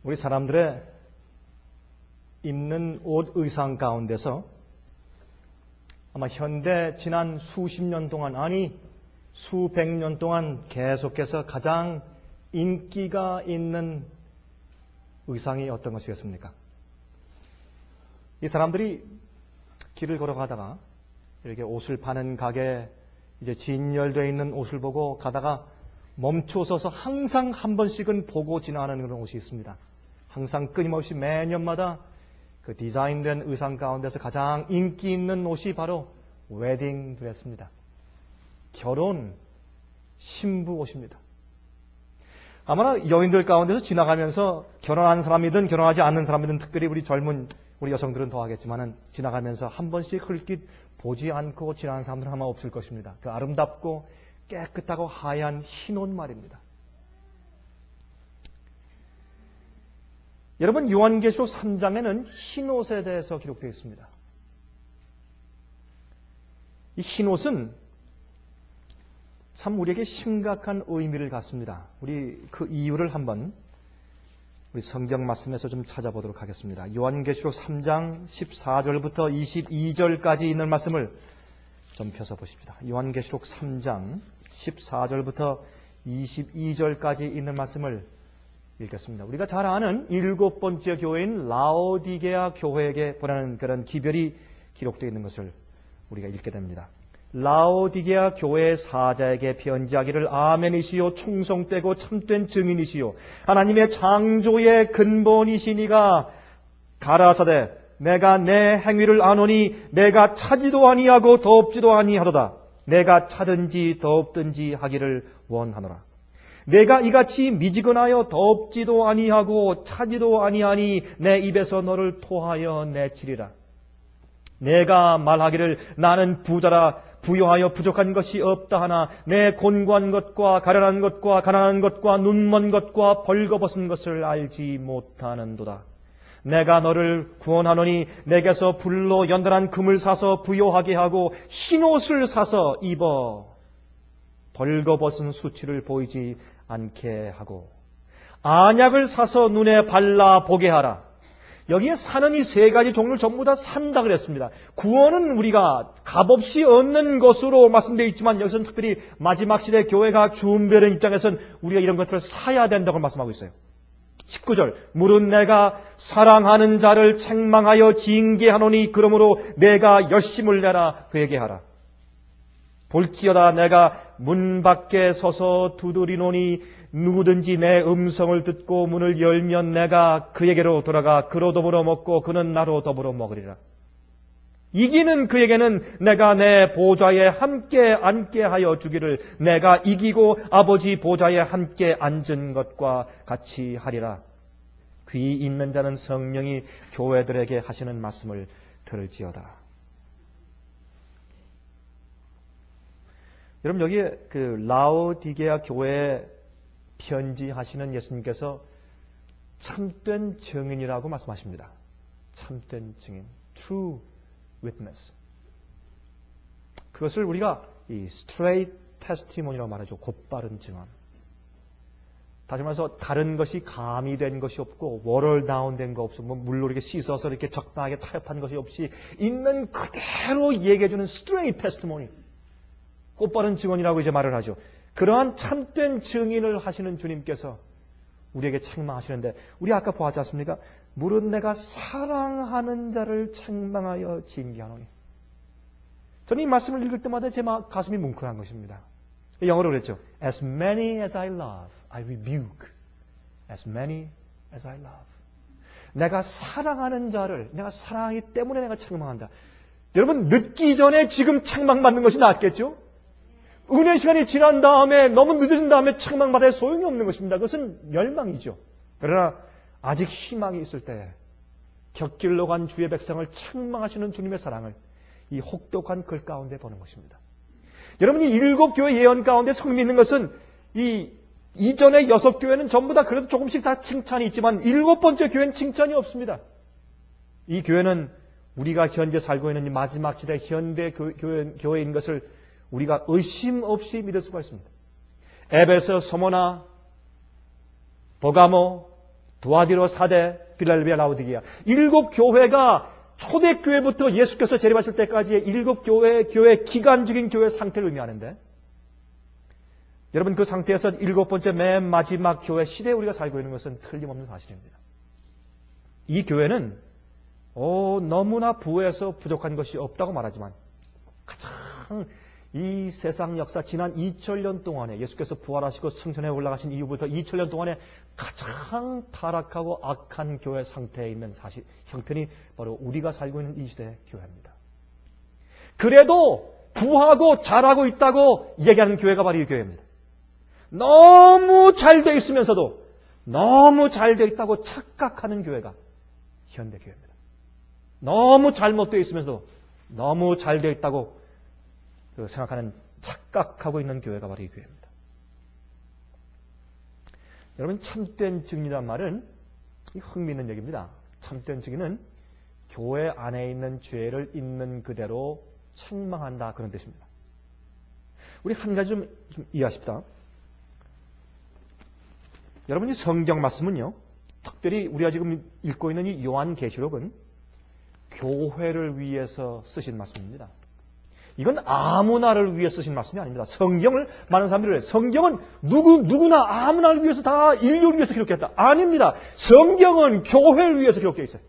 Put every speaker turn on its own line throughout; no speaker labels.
우리 사람들의 입는 옷 의상 가운데서 아마 현대 지난 수십 년 동안, 아니 수백 년 동안 계속해서 가장 인기가 있는 의상이 어떤 것이겠습니까? 이 사람들이 길을 걸어가다가 이렇게 옷을 파는 가게 이제 진열되어 있는 옷을 보고 가다가 멈춰서서 항상 한 번씩은 보고 지나가는 그런 옷이 있습니다. 항상 끊임없이 매년마다 그 디자인된 의상 가운데서 가장 인기 있는 옷이 바로 웨딩 드레스입니다. 결혼 신부 옷입니다. 아마나 여인들 가운데서 지나가면서 결혼한 사람이든 결혼하지 않는 사람이든 특별히 우리 젊은 우리 여성들은 더 하겠지만은 지나가면서 한 번씩 흘낏 보지 않고 지나가는 사람들은 아마 없을 것입니다. 그 아름답고 깨끗하고 하얀 흰 옷 말입니다. 여러분, 요한계시록 3장에는 흰 옷에 대해서 기록되어 있습니다. 이 흰 옷은 참 우리에게 심각한 의미를 갖습니다. 우리 그 이유를 한번 우리 성경 말씀에서 좀 찾아보도록 하겠습니다. 요한계시록 3장 14절부터 22절까지 있는 말씀을 좀 펴서 보십시다. 요한계시록 3장 14절부터 22절까지 있는 말씀을 읽겠습니다. 우리가 잘 아는 일곱 번째 교회인 라오디게아 교회에게 보내는 그런 기별이 기록되어 있는 것을 우리가 읽게 됩니다. 라오디게아 교회의 사자에게 편지하기를 아멘이시요 충성되고 참된 증인이시요 하나님의 창조의 근본이시니가 가라사대 내가 내 행위를 아노니 내가 차지도 아니하고 더없지도 아니하도다. 내가 차든지 더없든지 하기를 원하노라. 내가 이같이 미지근하여 더없지도 아니하고 차지도 아니하니 내 입에서 너를 토하여 내치리라. 내가 말하기를 나는 부자라 부요하여 부족한 것이 없다 하나 내 곤고한 것과 가련한 것과 가난한 것과 눈먼 것과 벌거벗은 것을 알지 못하는도다. 내가 너를 구원하노니 내게서 불로 연단한 금을 사서 부요하게 하고 흰옷을 사서 입어 벌거벗은 수치를 보이지 않게 하고 안약을 사서 눈에 발라 보게 하라. 여기에 사는 이 세 가지 종류를 전부 다 산다 그랬습니다. 구원은 우리가 값없이 얻는 것으로 말씀되어 있지만 여기서는 특별히 마지막 시대 교회가 준비하는 입장에서는 우리가 이런 것들을 사야 된다고 말씀하고 있어요. 19절 물은 내가 사랑하는 자를 책망하여 징계하노니 그러므로 내가 열심을 내라 회개하라. 볼지어다 내가 문 밖에 서서 두드리노니 누구든지 내 음성을 듣고 문을 열면 내가 그에게로 돌아가 그로 더불어 먹고 그는 나로 더불어 먹으리라. 이기는 그에게는 내가 내 보좌에 함께 앉게 하여 주기를 내가 이기고 아버지 보좌에 함께 앉은 것과 같이 하리라. 귀 있는 자는 성령이 교회들에게 하시는 말씀을 들을지어다. 여러분 여기에 그 라오디게아 교회에 편지하시는 예수님께서 참된 증인이라고 말씀하십니다. 참된 증인, true witness. 그것을 우리가 이 straight testimony라고 말하죠. 곧바른 증언. 다시 말해서 다른 것이 가미된 것이 없고 워럴 다운된 거 없고 뭐 물로 이렇게 씻어서 이렇게 적당하게 타협한 것이 없이 있는 그대로 얘기해주는 straight testimony. 곧바른 증언이라고 이제 말을 하죠. 그러한 참된 증인을 하시는 주님께서 우리에게 책망하시는데 우리 아까 보았지 않습니까? 물은 내가 사랑하는 자를 책망하여 징계하노니. 저는 이 말씀을 읽을 때마다 제 가슴이 뭉클한 것입니다. 영어로 그랬죠. As many as I love, I rebuke. As many as I love. 내가 사랑하는 자를 내가 사랑하기 때문에 내가 책망한다. 여러분 늦기 전에 지금 책망받는 것이 낫겠죠? 은혜 시간이 지난 다음에 너무 늦어진 다음에 책망받아야 소용이 없는 것입니다. 그것은 멸망이죠. 그러나 아직 희망이 있을 때 곁길로 간 주의 백성을 책망하시는 주님의 사랑을 이 혹독한 글 가운데 보는 것입니다. 여러분이 일곱 교회 예언 가운데 성미 있는 것은 이 이전의 여섯 교회는 전부 다 그래도 조금씩 다 칭찬이 있지만 일곱 번째 교회는 칭찬이 없습니다. 이 교회는 우리가 현재 살고 있는 이 마지막 시대 현대 교회인 것을 우리가 의심 없이 믿을 수가 있습니다. 에베소, 소모나, 버가모, 두아디로, 사대, 빌랄벨비아, 라오디게아. 7교회가 초대교회부터 예수께서 재림하실 때까지의 7교회 기간적인 교회 상태를 의미하는데, 여러분 그 상태에서 7번째 맨 마지막 교회 시대에 우리가 살고 있는 것은 틀림없는 사실입니다. 이 교회는 너무나 부해서 부족한 것이 없다고 말하지만 가장 이 세상 역사 지난 2000년 동안에 예수께서 부활하시고 승천에 올라가신 이후부터 2000년 동안에 가장 타락하고 악한 교회 상태에 있는 사실 형편이 바로 우리가 살고 있는 이 시대의 교회입니다. 그래도 부하고 잘하고 있다고 얘기하는 교회가 바로 이 교회입니다. 너무 잘 되어 있으면서도 너무 잘 되어 있다고 착각하는 교회가 현대교회입니다. 너무 잘못되어 있으면서도 너무 잘 되어 있다고 생각하는, 착각하고 있는 교회가 바로 이 교회입니다. 여러분, 참된 증인이란 말은 흥미있는 얘기입니다. 참된 증인은 교회 안에 있는 죄를 있는 그대로 책망한다, 그런 뜻입니다. 우리 한 가지 좀 이해하십시다. 여러분이 성경 말씀은요, 특별히 우리가 지금 읽고 있는 이 요한계시록은 교회를 위해서 쓰신 말씀입니다. 이건 아무나를 위해 쓰신 말씀이 아닙니다. 성경을 많은 사람들이 성경은 누구나 아무나를 위해서 다 인류를 위해서 기록했다. 아닙니다. 성경은 교회를 위해서 기록되어 있어요.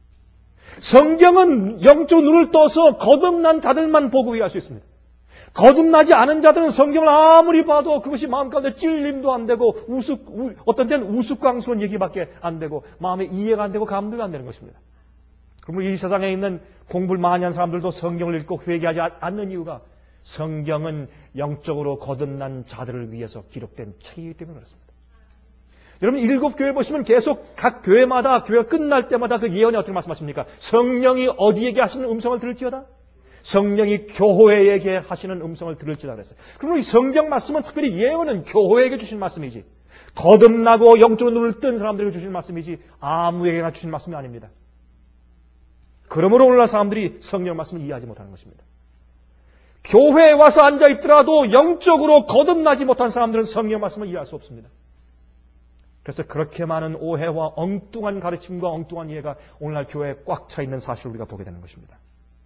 성경은 영적 눈을 떠서 거듭난 자들만 보고 이해할 수 있습니다. 거듭나지 않은 자들은 성경을 아무리 봐도 그것이 마음 가운데 찔림도 안 되고 어떤 때는 우스꽝스러운 얘기밖에 안 되고 마음에 이해가 안 되고 감동이 안 되는 것입니다. 그러면 이 세상에 있는 공부를 많이 한 사람들도 성경을 읽고 회개하지 않는 이유가 성경은 영적으로 거듭난 자들을 위해서 기록된 책이기 때문에 그렇습니다. 여러분 7교회 보시면 계속 각 교회마다 교회가 끝날 때마다 그 예언이 어떻게 말씀하십니까? 성령이 어디에게 하시는 음성을 들을지어다? 성령이 교회에게 하시는 음성을 들을지다 그랬어요. 그러면 이 성경 말씀은 특별히 예언은 교회에게 주신 말씀이지 거듭나고 영적으로 눈을 뜬 사람들에게 주신 말씀이지 아무에게나 주신 말씀이 아닙니다. 그러므로 오늘날 사람들이 성경 말씀을 이해하지 못하는 것입니다. 교회에 와서 앉아있더라도 영적으로 거듭나지 못한 사람들은 성경 말씀을 이해할 수 없습니다. 그래서 그렇게 많은 오해와 엉뚱한 가르침과 엉뚱한 이해가 오늘날 교회에 꽉 차 있는 사실을 우리가 보게 되는 것입니다.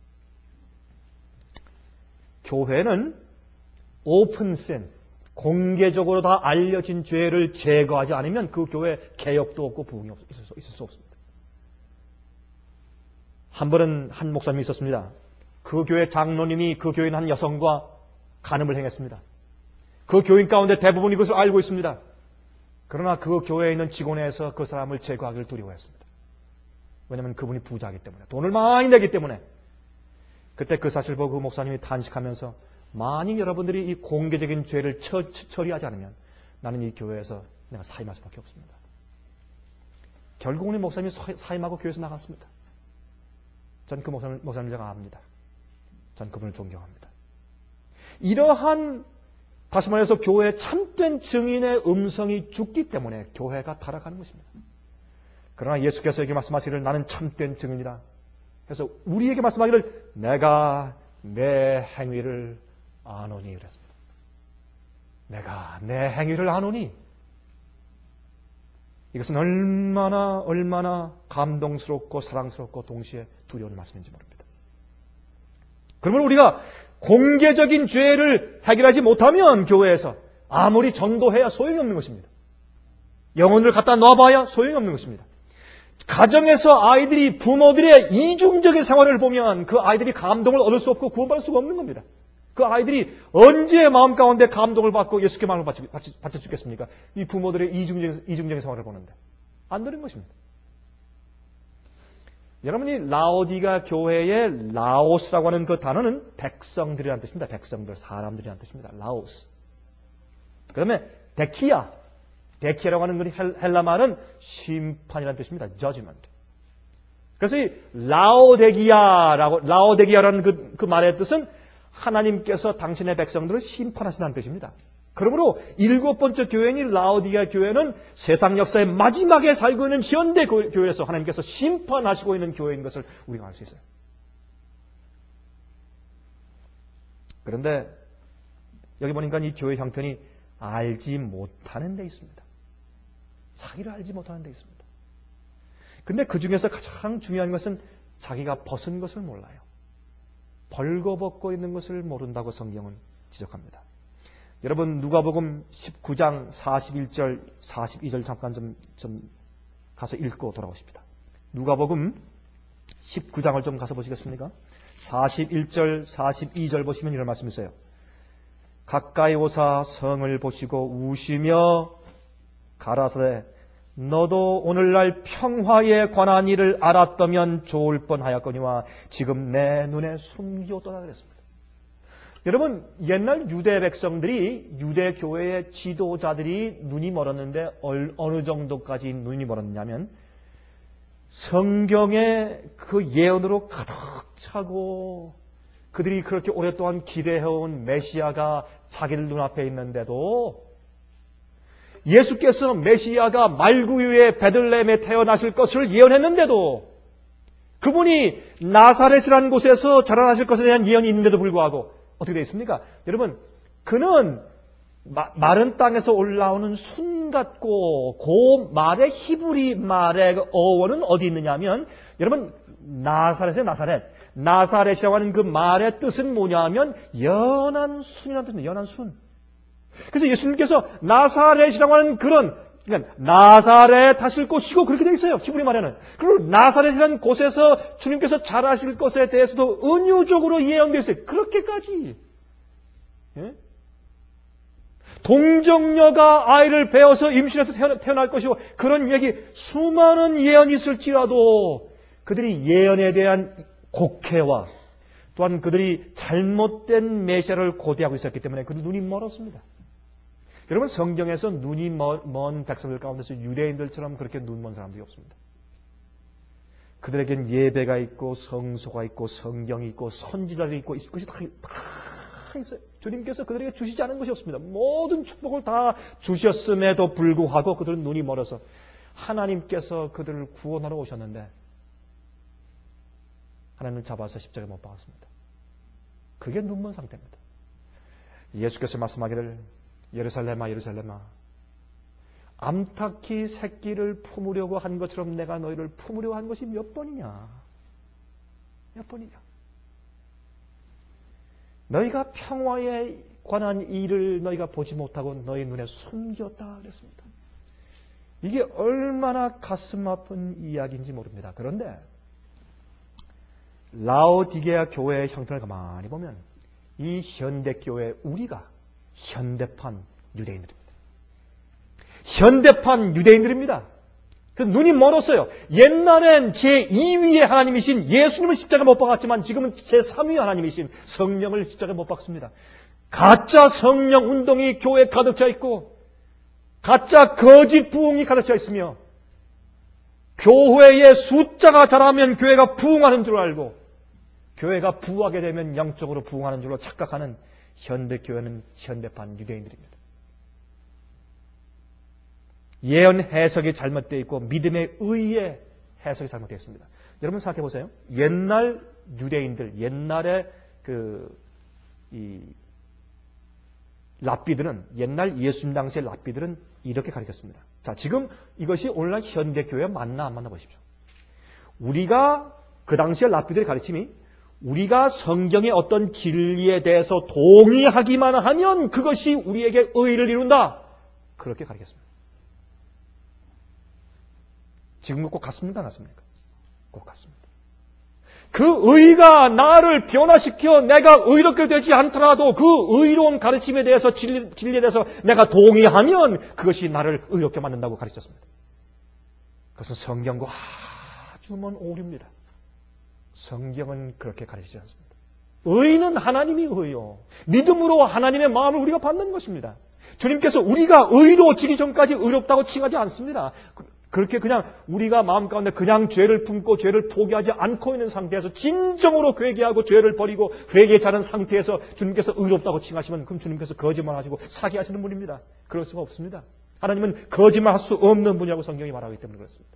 교회는 오픈센, 공개적으로 다 알려진 죄를 제거하지 않으면 그 교회 개혁도 없고 부흥이 있을 수 없습니다. 한 번은 한 목사님이 있었습니다. 그 교회 장로님이 그 교인 한 여성과 간음을 행했습니다. 그 교인 가운데 대부분이 그것을 알고 있습니다. 그러나 그 교회에 있는 직원에서 그 사람을 제거하기를 두려워했습니다. 왜냐하면 그분이 부자이기 때문에, 돈을 많이 내기 때문에. 그때 그 사실을 보고 그 목사님이 탄식하면서 만약 여러분들이 이 공개적인 죄를 처리하지 않으면 나는 이 교회에서 내가 사임할 수밖에 없습니다. 결국은 이 목사님이 사임하고 교회에서 나갔습니다. 전 그 목사님을 제가 압니다. 전 그분을 존경합니다. 이러한 다시 말해서 교회의 참된 증인의 음성이 죽기 때문에 교회가 타락하는 것입니다. 그러나 예수께서 여기 말씀하시기를 나는 참된 증인이라. 그래서 우리에게 말씀하기를 내가 내 행위를 아노니 그랬습니다. 내가 내 행위를 아노니. 이것은 얼마나 감동스럽고 사랑스럽고 동시에 두려운 말씀인지 모릅니다. 그러면 우리가 공개적인 죄를 해결하지 못하면 교회에서 아무리 전도해야 소용이 없는 것입니다. 영혼을 갖다 놔봐야 소용이 없는 것입니다. 가정에서 아이들이 부모들의 이중적인 생활을 보면 그 아이들이 감동을 얻을 수 없고 구원받을 수가 없는 겁니다. 그 아이들이 언제 마음 가운데 감동을 받고 예수께 마음을 바쳐 주겠습니까? 이 부모들의 이중적인 생활을 보는데 안 되는 것입니다. 여러분이 라오디가 교회의 라오스라고 하는 그 단어는 백성들이라는 뜻입니다. 백성들, 사람들이라는 뜻입니다. 라오스. 그 다음에 데키아라고 하는 건 헬라 말은 심판이라는 뜻입니다. judgment. 그래서 이 라오데기아라는 그 말의 뜻은 하나님께서 당신의 백성들을 심판하신다는 뜻입니다. 그러므로 7번째 교회인 라오디게아 교회는 세상 역사의 마지막에 살고 있는 현대 교회에서 하나님께서 심판하시고 있는 교회인 것을 우리가 알 수 있어요. 그런데 여기 보니까 이 교회 형편이 알지 못하는 데 있습니다. 자기를 알지 못하는 데 있습니다. 근데 그 중에서 가장 중요한 것은 자기가 벗은 것을 몰라요. 벌거벗고 있는 것을 모른다고 성경은 지적합니다. 여러분 누가복음 19장 41절 42절 잠깐 좀 가서 읽고 돌아오십니다. 누가복음 19장을 좀 가서 보시겠습니까? 41절 42절 보시면 이런 말씀이 있어요. 가까이 오사 성을 보시고 우시며 가라사대 너도 오늘날 평화에 관한 일을 알았다면 좋을 뻔하였거니와 지금 내 눈에 숨기었도다 그랬습니다. 여러분 옛날 유대 백성들이 유대 교회의 지도자들이 눈이 멀었는데 어느 정도까지 눈이 멀었냐면 성경의 그 예언으로 가득 차고 그들이 그렇게 오랫동안 기대해온 메시아가 자기들 눈앞에 있는데도 예수께서 메시아가 말구유의 베들레헴에 태어나실 것을 예언했는데도 그분이 나사렛이라는 곳에서 자라나실 것에 대한 예언이 있는데도 불구하고 어떻게 되어 있습니까? 여러분 그는 마른 땅에서 올라오는 순 같고 그 말의 히브리 말의 어원은 어디 있느냐 하면 여러분 나사렛의 나사렛이라고 하는 그 말의 뜻은 뭐냐 하면 연한 순이라는 뜻입니다. 연한 순. 그래서 예수님께서 나사렛이라고 하는 그러니까 나사렛 하실 곳이고 그렇게 되어 있어요. 히브리 말에는. 그리고 나사렛이라는 곳에서 주님께서 잘하실 것에 대해서도 은유적으로 예언되어 있어요. 그렇게까지. 예? 동정녀가 아이를 배워서 임신해서 태어날 것이고 그런 얘기 수많은 예언이 있을지라도 그들이 예언에 대한 곡해와 또한 그들이 잘못된 메시아를 고대하고 있었기 때문에 그들 눈이 멀었습니다. 여러분 성경에서 눈이 먼 백성들 가운데서 유대인들처럼 그렇게 눈 먼 사람들이 없습니다. 그들에겐 예배가 있고 성소가 있고 성경이 있고 선지자들이 있고 있을 것이 다 있어요. 주님께서 그들에게 주시지 않은 것이 없습니다. 모든 축복을 다 주셨음에도 불구하고 그들은 눈이 멀어서 하나님께서 그들을 구원하러 오셨는데 하나님을 잡아서 십자가에 못 박았습니다. 그게 눈먼 상태입니다. 예수께서 말씀하기를 예루살렘아 예루살렘아 암탉이 새끼를 품으려고 한 것처럼 내가 너희를 품으려고 한 것이 몇 번이냐? 몇 번이냐? 너희가 평화에 관한 일을 너희가 보지 못하고 너희 눈에 숨겼다 그랬습니다. 이게 얼마나 가슴 아픈 이야기인지 모릅니다. 그런데 라오디게아 교회의 형편을 가만히 보면 이 현대교회 우리가 현대판 유대인들입니다. 현대판 유대인들입니다. 그 눈이 멀었어요. 옛날엔 제2위의 하나님이신 예수님을 십자가에 못 박았지만 지금은 제3위의 하나님이신 성령을 십자가에 못 박습니다. 가짜 성령 운동이 교회에 가득 차 있고 가짜 거짓 부흥이 가득 차 있으며 교회의 숫자가 자라면 교회가 부흥하는 줄 알고 교회가 부하게 되면 영적으로 부흥하는 줄로 착각하는 현대교회는 현대판 유대인들입니다. 예언 해석이 잘못되어 있고 믿음의 의의 해석이 잘못되어 있습니다. 여러분 생각해 보세요. 옛날 유대인들, 옛날에 랍비들은 옛날 예수님 당시의 랍비들은 이렇게 가르쳤습니다. 자, 지금 이것이 오늘날 현대교회 맞나 안 맞나 보십시오. 우리가 그 당시의 랍비들의 가르침이 우리가 성경의 어떤 진리에 대해서 동의하기만 하면 그것이 우리에게 의를 이룬다. 그렇게 가르쳤습니다. 지금은 꼭 같습니까? 안 같습니까? 꼭 같습니다. 그 의가 나를 변화시켜 내가 의롭게 되지 않더라도 그 의로운 가르침에 대해서 진리에 대해서 내가 동의하면 그것이 나를 의롭게 만든다고 가르쳤습니다. 그것은 성경과 아주 먼 오류입니다. 성경은 그렇게 가르치지 않습니다. 의는 하나님이 의요. 믿음으로 하나님의 마음을 우리가 받는 것입니다. 주님께서 우리가 의로워지기 전까지 의롭다고 칭하지 않습니다. 그렇게 그냥 우리가 마음 가운데 그냥 죄를 품고 죄를 포기하지 않고 있는 상태에서 진정으로 회개하고 죄를 버리고 회개자는 상태에서 주님께서 의롭다고 칭하시면 그럼 주님께서 거짓말하시고 사기하시는 분입니다. 그럴 수가 없습니다. 하나님은 거짓말할 수 없는 분이라고 성경이 말하기 때문에 그렇습니다.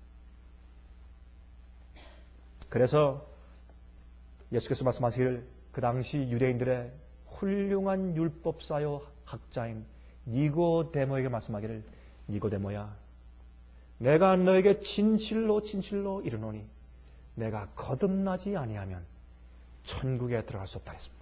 그래서 예수께서 말씀하시기를 그 당시 유대인들의 훌륭한 율법사요 학자인 니고데모에게 말씀하기를 니고데모야 내가 너에게 진실로 진실로 이르노니 내가 거듭나지 아니하면 천국에 들어갈 수 없다 했습니다.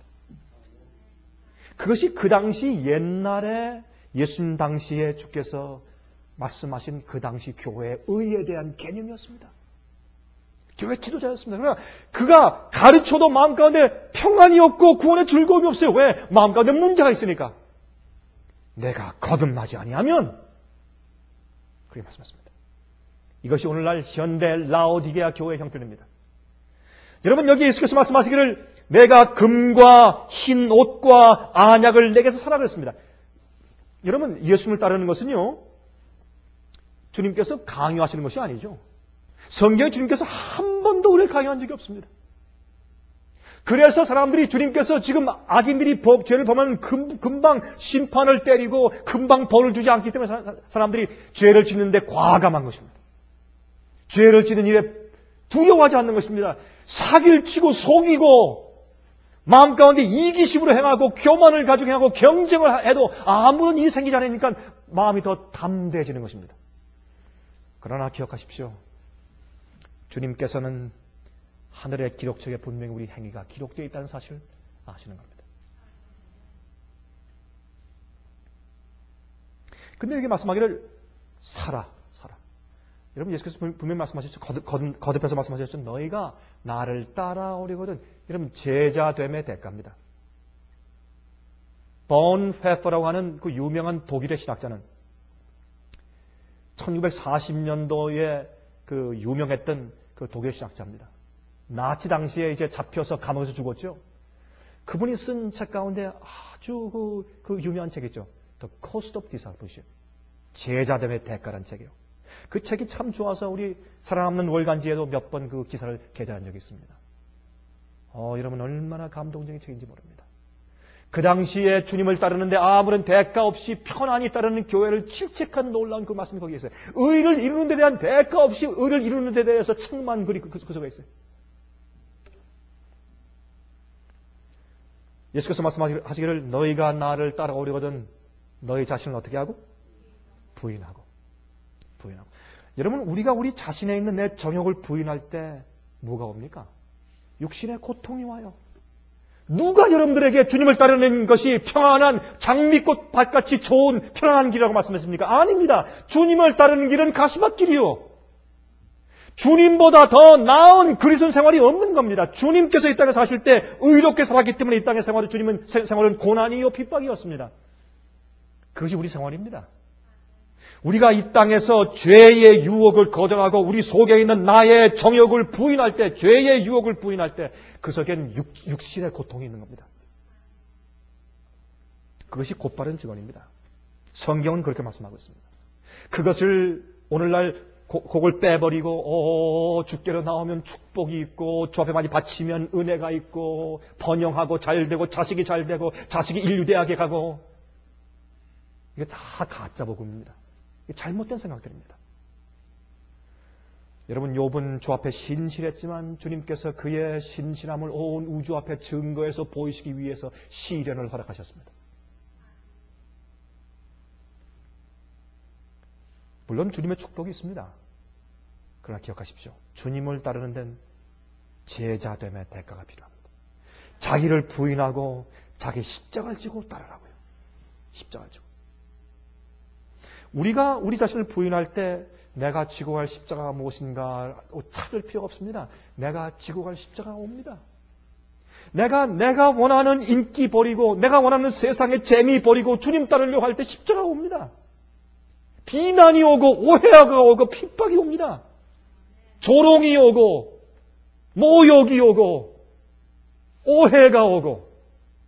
그것이 그 당시 옛날에 예수님 당시에 주께서 말씀하신 그 당시 교회의 의에 대한 개념이었습니다. 교회 지도자였습니다. 그러나 그가 가르쳐도 마음 가운데 평안이 없고 구원의 즐거움이 없어요. 왜? 마음 가운데 문제가 있으니까. 내가 거듭나지 아니하면 그렇게 말씀하십니다. 이것이 오늘날 현대 라오디게아 교회의 형편입니다. 여러분 여기 예수께서 말씀하시기를 내가 금과 흰 옷과 안약을 내게서 사라 그랬습니다. 여러분 예수님을 따르는 것은요. 주님께서 강요하시는 것이 아니죠. 성경에 주님께서 한 번도 우리를 강요한 적이 없습니다. 그래서 사람들이 주님께서 지금 악인들이 죄를 범하면 금방 심판을 때리고 금방 벌을 주지 않기 때문에 사람들이 죄를 짓는데 과감한 것입니다. 죄를 짓는 일에 두려워하지 않는 것입니다. 사기를 치고 속이고 마음 가운데 이기심으로 행하고 교만을 가지고 행하고 경쟁을 해도 아무런 일이 생기지 않으니까 마음이 더 담대해지는 것입니다. 그러나 기억하십시오. 주님께서는 하늘의 기록책에 분명히 우리 행위가 기록되어 있다는 사실을 아시는 겁니다. 근데 여기 말씀하기를 살아. 여러분 예수께서 분명히 말씀하셨죠. 거듭해서 말씀하셨죠. 너희가 나를 따라오려거든. 여러분 제자됨의 대가입니다. 본페퍼라고 하는 그 유명한 독일의 신학자는 1940년도에 그 유명했던 그 독일 신학자입니다. 나치 당시에 이제 잡혀서 감옥에서 죽었죠. 그분이 쓴 책 가운데 아주 그 유명한 책이죠. The Cost of Discipleship. 제자됨의 대가라는 책이에요. 그 책이 참 좋아서 우리 살아남는 월간지에도 몇 번 그 기사를 게재한 적이 있습니다. 여러분 얼마나 감동적인 책인지 모릅니다. 그 당시에 주님을 따르는데 아무런 대가 없이 편안히 따르는 교회를 질책한 놀라운 그 말씀이 거기에 있어요. 의를 이루는 데 대한 대가 없이 의를 이루는 데 대해서 책만 글이 그 속에 있어요. 예수께서 말씀하시기를 너희가 나를 따라오려거든 너희 자신을 어떻게 하고? 부인하고. 여러분 우리가 우리 자신에 있는 내 정욕을 부인할 때 뭐가 옵니까? 육신의 고통이 와요. 누가 여러분들에게 주님을 따르는 것이 평안한 장미꽃 밭같이 좋은 편안한 길이라고 말씀했습니까? 아닙니다. 주님을 따르는 길은 가시밭길이요. 주님보다 더 나은 그리스도인 생활이 없는 겁니다. 주님께서 이 땅에 사실 때 의롭게 살았기 때문에 이 땅의 생활은 고난이요 핍박이었습니다. 그것이 우리 생활입니다. 우리가 이 땅에서 죄의 유혹을 거절하고 우리 속에 있는 나의 정욕을 부인할 때, 죄의 유혹을 부인할 때 그 속엔 육신의 고통이 있는 겁니다. 그것이 곧바른 증언입니다. 성경은 그렇게 말씀하고 있습니다. 그것을 오늘날 그걸 빼버리고 주께로 나오면 축복이 있고 주 앞에 많이 바치면 은혜가 있고 번영하고 잘되고 자식이 잘되고 자식이 인류대학에 가고 이게 다 가짜 복음입니다. 잘못된 생각들입니다. 여러분 욥은 주 앞에 신실했지만 주님께서 그의 신실함을 온 우주 앞에 증거해서 보이시기 위해서 시련을 허락하셨습니다. 물론 주님의 축복이 있습니다. 그러나 기억하십시오. 주님을 따르는 데는 제자됨의 대가가 필요합니다. 자기를 부인하고 자기 십자가를 지고 따르라고요. 십자가를 지고. 우리가 우리 자신을 부인할 때 내가 지고 갈 십자가가 무엇인가 찾을 필요가 없습니다. 내가 지고 갈 십자가가 옵니다. 내가 원하는 인기 버리고 내가 원하는 세상의 재미 버리고 주님 따르려고 할 때 십자가가 옵니다. 비난이 오고 오해가 오고 핍박이 옵니다. 조롱이 오고 모욕이 오고 오해가 오고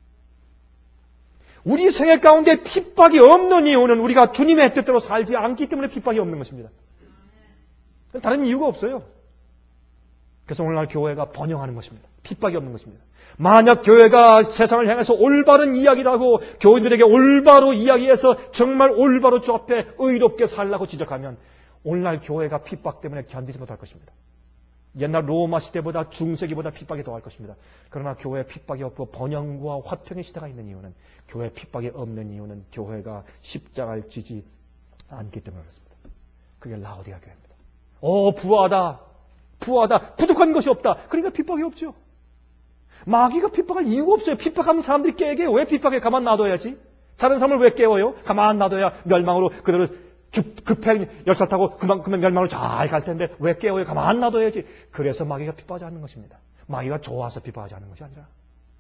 우리 생애 가운데 핍박이 없는 이유는 우리가 주님의 뜻대로 살지 않기 때문에 핍박이 없는 것입니다. 다른 이유가 없어요. 그래서 오늘날 교회가 번영하는 것입니다. 핍박이 없는 것입니다. 만약 교회가 세상을 향해서 올바른 이야기를 하고 교인들에게 올바로 이야기해서 정말 올바로 주 앞에 의롭게 살라고 지적하면 오늘날 교회가 핍박 때문에 견디지 못할 것입니다. 옛날 로마 시대보다 중세기보다 핍박이 더할 것입니다. 그러나 교회에 핍박이 없고 번영과 화평의 시대가 있는 이유는 교회에 핍박이 없는 이유는 교회가 십자가를 지지 않기 때문에 그렇습니다. 그게 라오디아 교회입니다. 부하다. 부하다. 부족한 것이 없다. 그러니까 핍박이 없죠. 마귀가 핍박할 이유가 없어요. 핍박하면 사람들이 깨게 해요. 왜 핍박해? 가만 놔둬야지. 다른 사람을 왜 깨워요? 가만 놔둬야 멸망으로 그대로 급행 열차 타고 그만 멸망으로 잘 갈 텐데 왜 깨워요? 가만 놔둬야지. 그래서 마귀가 핍박하지 않는 것입니다. 마귀가 좋아서 핍박하지 않는 것이 아니라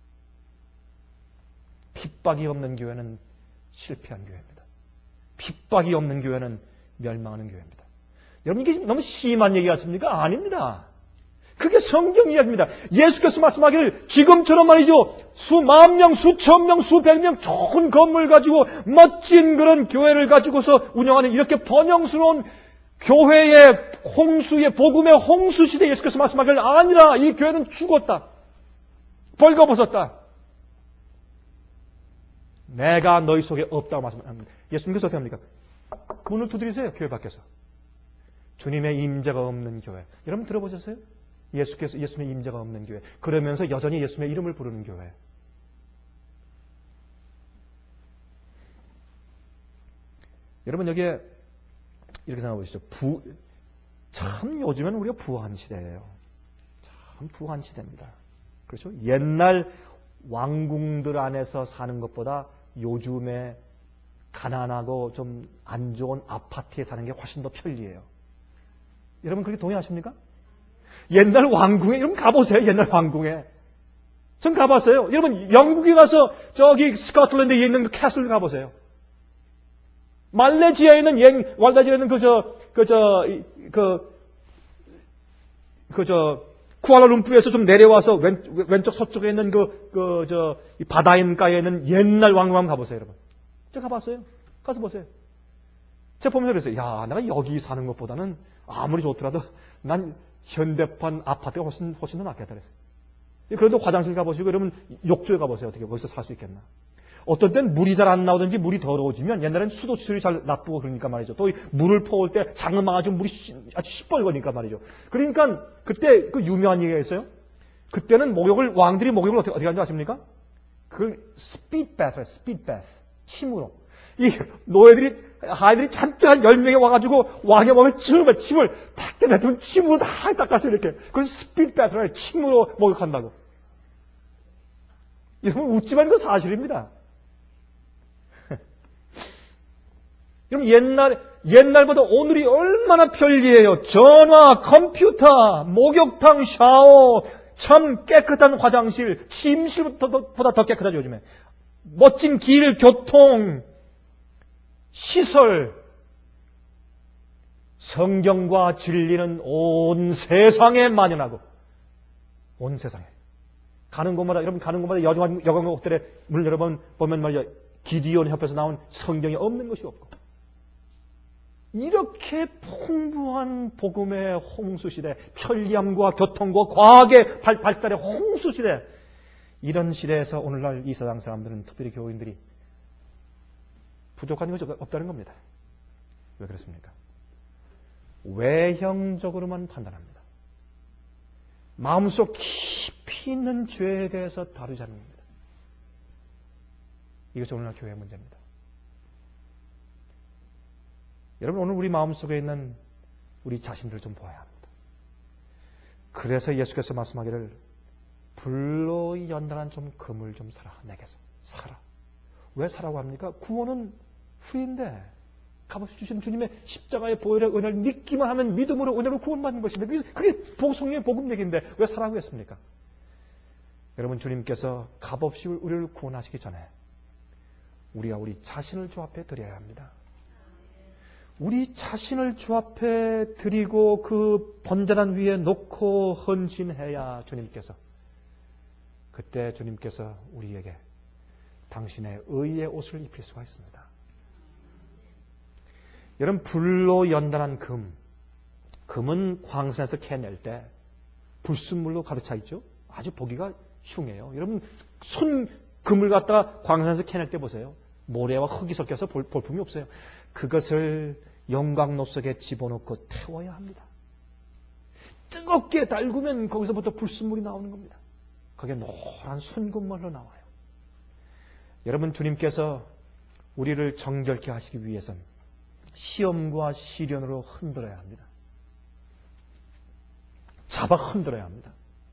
핍박이 없는 교회는 실패한 교회입니다. 핍박이 없는 교회는 멸망하는 교회입니다. 여러분 이게 너무 심한 얘기 같습니까? 아닙니다. 그게 성경 이야기입니다. 예수께서 말씀하기를 지금처럼 말이죠. 수만 명, 수천 명, 수백 명 좋은 건물 가지고 멋진 그런 교회를 가지고서 운영하는 이렇게 번영스러운 교회의 홍수의 복음의 홍수 시대에 예수께서 말씀하기를 아니라 이 교회는 죽었다. 벌거벗었다. 내가 너희 속에 없다고 말씀합니다. 예수님께서 어떻게 합니까? 문을 두드리세요. 교회 밖에서. 주님의 임재가 없는 교회. 여러분 들어보셨어요? 예수님의 임재가 없는 교회. 그러면서 여전히 예수님의 이름을 부르는 교회. 여러분 여기에 이렇게 생각해 보시죠. 참 요즘은 우리가 부한 시대예요. 참 부한 시대입니다. 그렇죠? 옛날 왕궁들 안에서 사는 것보다 요즘에 가난하고 좀 안 좋은 아파트에 사는 게 훨씬 더 편리해요. 여러분 그렇게 동의하십니까? 옛날 왕궁에 여러분 가보세요. 옛날 왕궁에. 전 가봤어요. 여러분 영국에 가서 저기 스코틀랜드에 있는 그 캐슬 가보세요. 말레이시아에 있는 쿠알라룸푸르에서 좀 내려와서 왼쪽 서쪽에 있는 이 바다인가에 있는 옛날 왕궁 한번 가보세요, 여러분. 제가 가봤어요. 가서 보세요. 제가 보면서 그랬어요. 야, 내가 여기 사는 것보다는 아무리 좋더라도 난 현대판 아파트가 훨씬 더 낫겠다 그랬어요. 그런데 화장실 가보시고 그러면 욕조에 가보세요. 어떻게 거기서 살 수 있겠나. 어떤 때는 물이 잘 안 나오든지 물이 더러워지면 옛날에는 수도 시설이 잘 나쁘고 그러니까 말이죠. 또 물을 퍼올 때 장을 막아주면 물이 아주 시뻘거니까 말이죠. 그러니까 그때 그 유명한 얘기가 있어요. 그때는 왕들이 목욕을 어떻게 하는지 아십니까? 그걸 스피드 배스, 침으로. 이 아이들이 잔뜩 한 10명이 와가지고 왕의 몸에 침을 탁 때려면 침으로 다 닦았어요, 이렇게. 그래서 스피드 배스를 침으로 목욕한다고. 여러분 웃지만 이건 사실입니다. 여러분 옛날보다 오늘이 얼마나 편리해요. 전화, 컴퓨터, 목욕탕, 샤워, 참 깨끗한 화장실, 침실보다 더 깨끗하죠, 요즘에. 멋진 길, 교통, 시설, 성경과 진리는 온 세상에 만연하고, 온 세상에. 여러분 가는 곳마다 여관곡들에 문을 열어보면 말이죠. 기디온 협회에서 나온 성경이 없는 것이 없고. 이렇게 풍부한 복음의 홍수시대, 편리함과 교통과 과학의 발달의 홍수시대, 이런 시대에서 오늘날 이 세상 사람들은, 특별히 교인들이 부족한 것이 없다는 겁니다. 왜 그렇습니까? 외형적으로만 판단합니다. 마음속 깊이 있는 죄에 대해서 다루지 않는 겁니다. 이것이 오늘날 교회의 문제입니다. 여러분 오늘 우리 마음속에 있는 우리 자신들을 좀 보아야 합니다. 그래서 예수께서 말씀하기를 불로 연단한 좀 금을 좀 사라. 내게서 사라. 왜 사라고 합니까? 구원은 프리인데 값없이 주신 주님의 십자가의 보혈의 은혜를 믿기만 하면 믿음으로 은혜로 구원받는 것인데 그게 성령의 복음 얘기인데 왜 사라고 했습니까? 여러분 주님께서 값없이 우리를 구원하시기 전에 우리가 우리 자신을 주 앞에 드려야 합니다. 우리 자신을 주 앞에 드리고 그 번제단 위에 놓고 헌신해야 그때 주님께서 우리에게 당신의 의의 옷을 입힐 수가 있습니다. 여러분 불로 연단한 금은 광선에서 캐낼 때 불순물로 가득 차 있죠. 아주 보기가 흉해요. 여러분 금을 갖다가 광선에서 캐낼 때 보세요. 모래와 흙이 섞여서 볼품이 없어요. 그것을 영광로 속에 집어넣고 태워야 합니다. 뜨겁게 달구면 거기서부터 불순물이 나오는 겁니다. 그게 노란 순금물로 나와요. 여러분 주님께서 우리를 정결케 하시기 위해서는 시험과 시련으로 흔들어야 합니다. 잡아 흔들어야 합니다.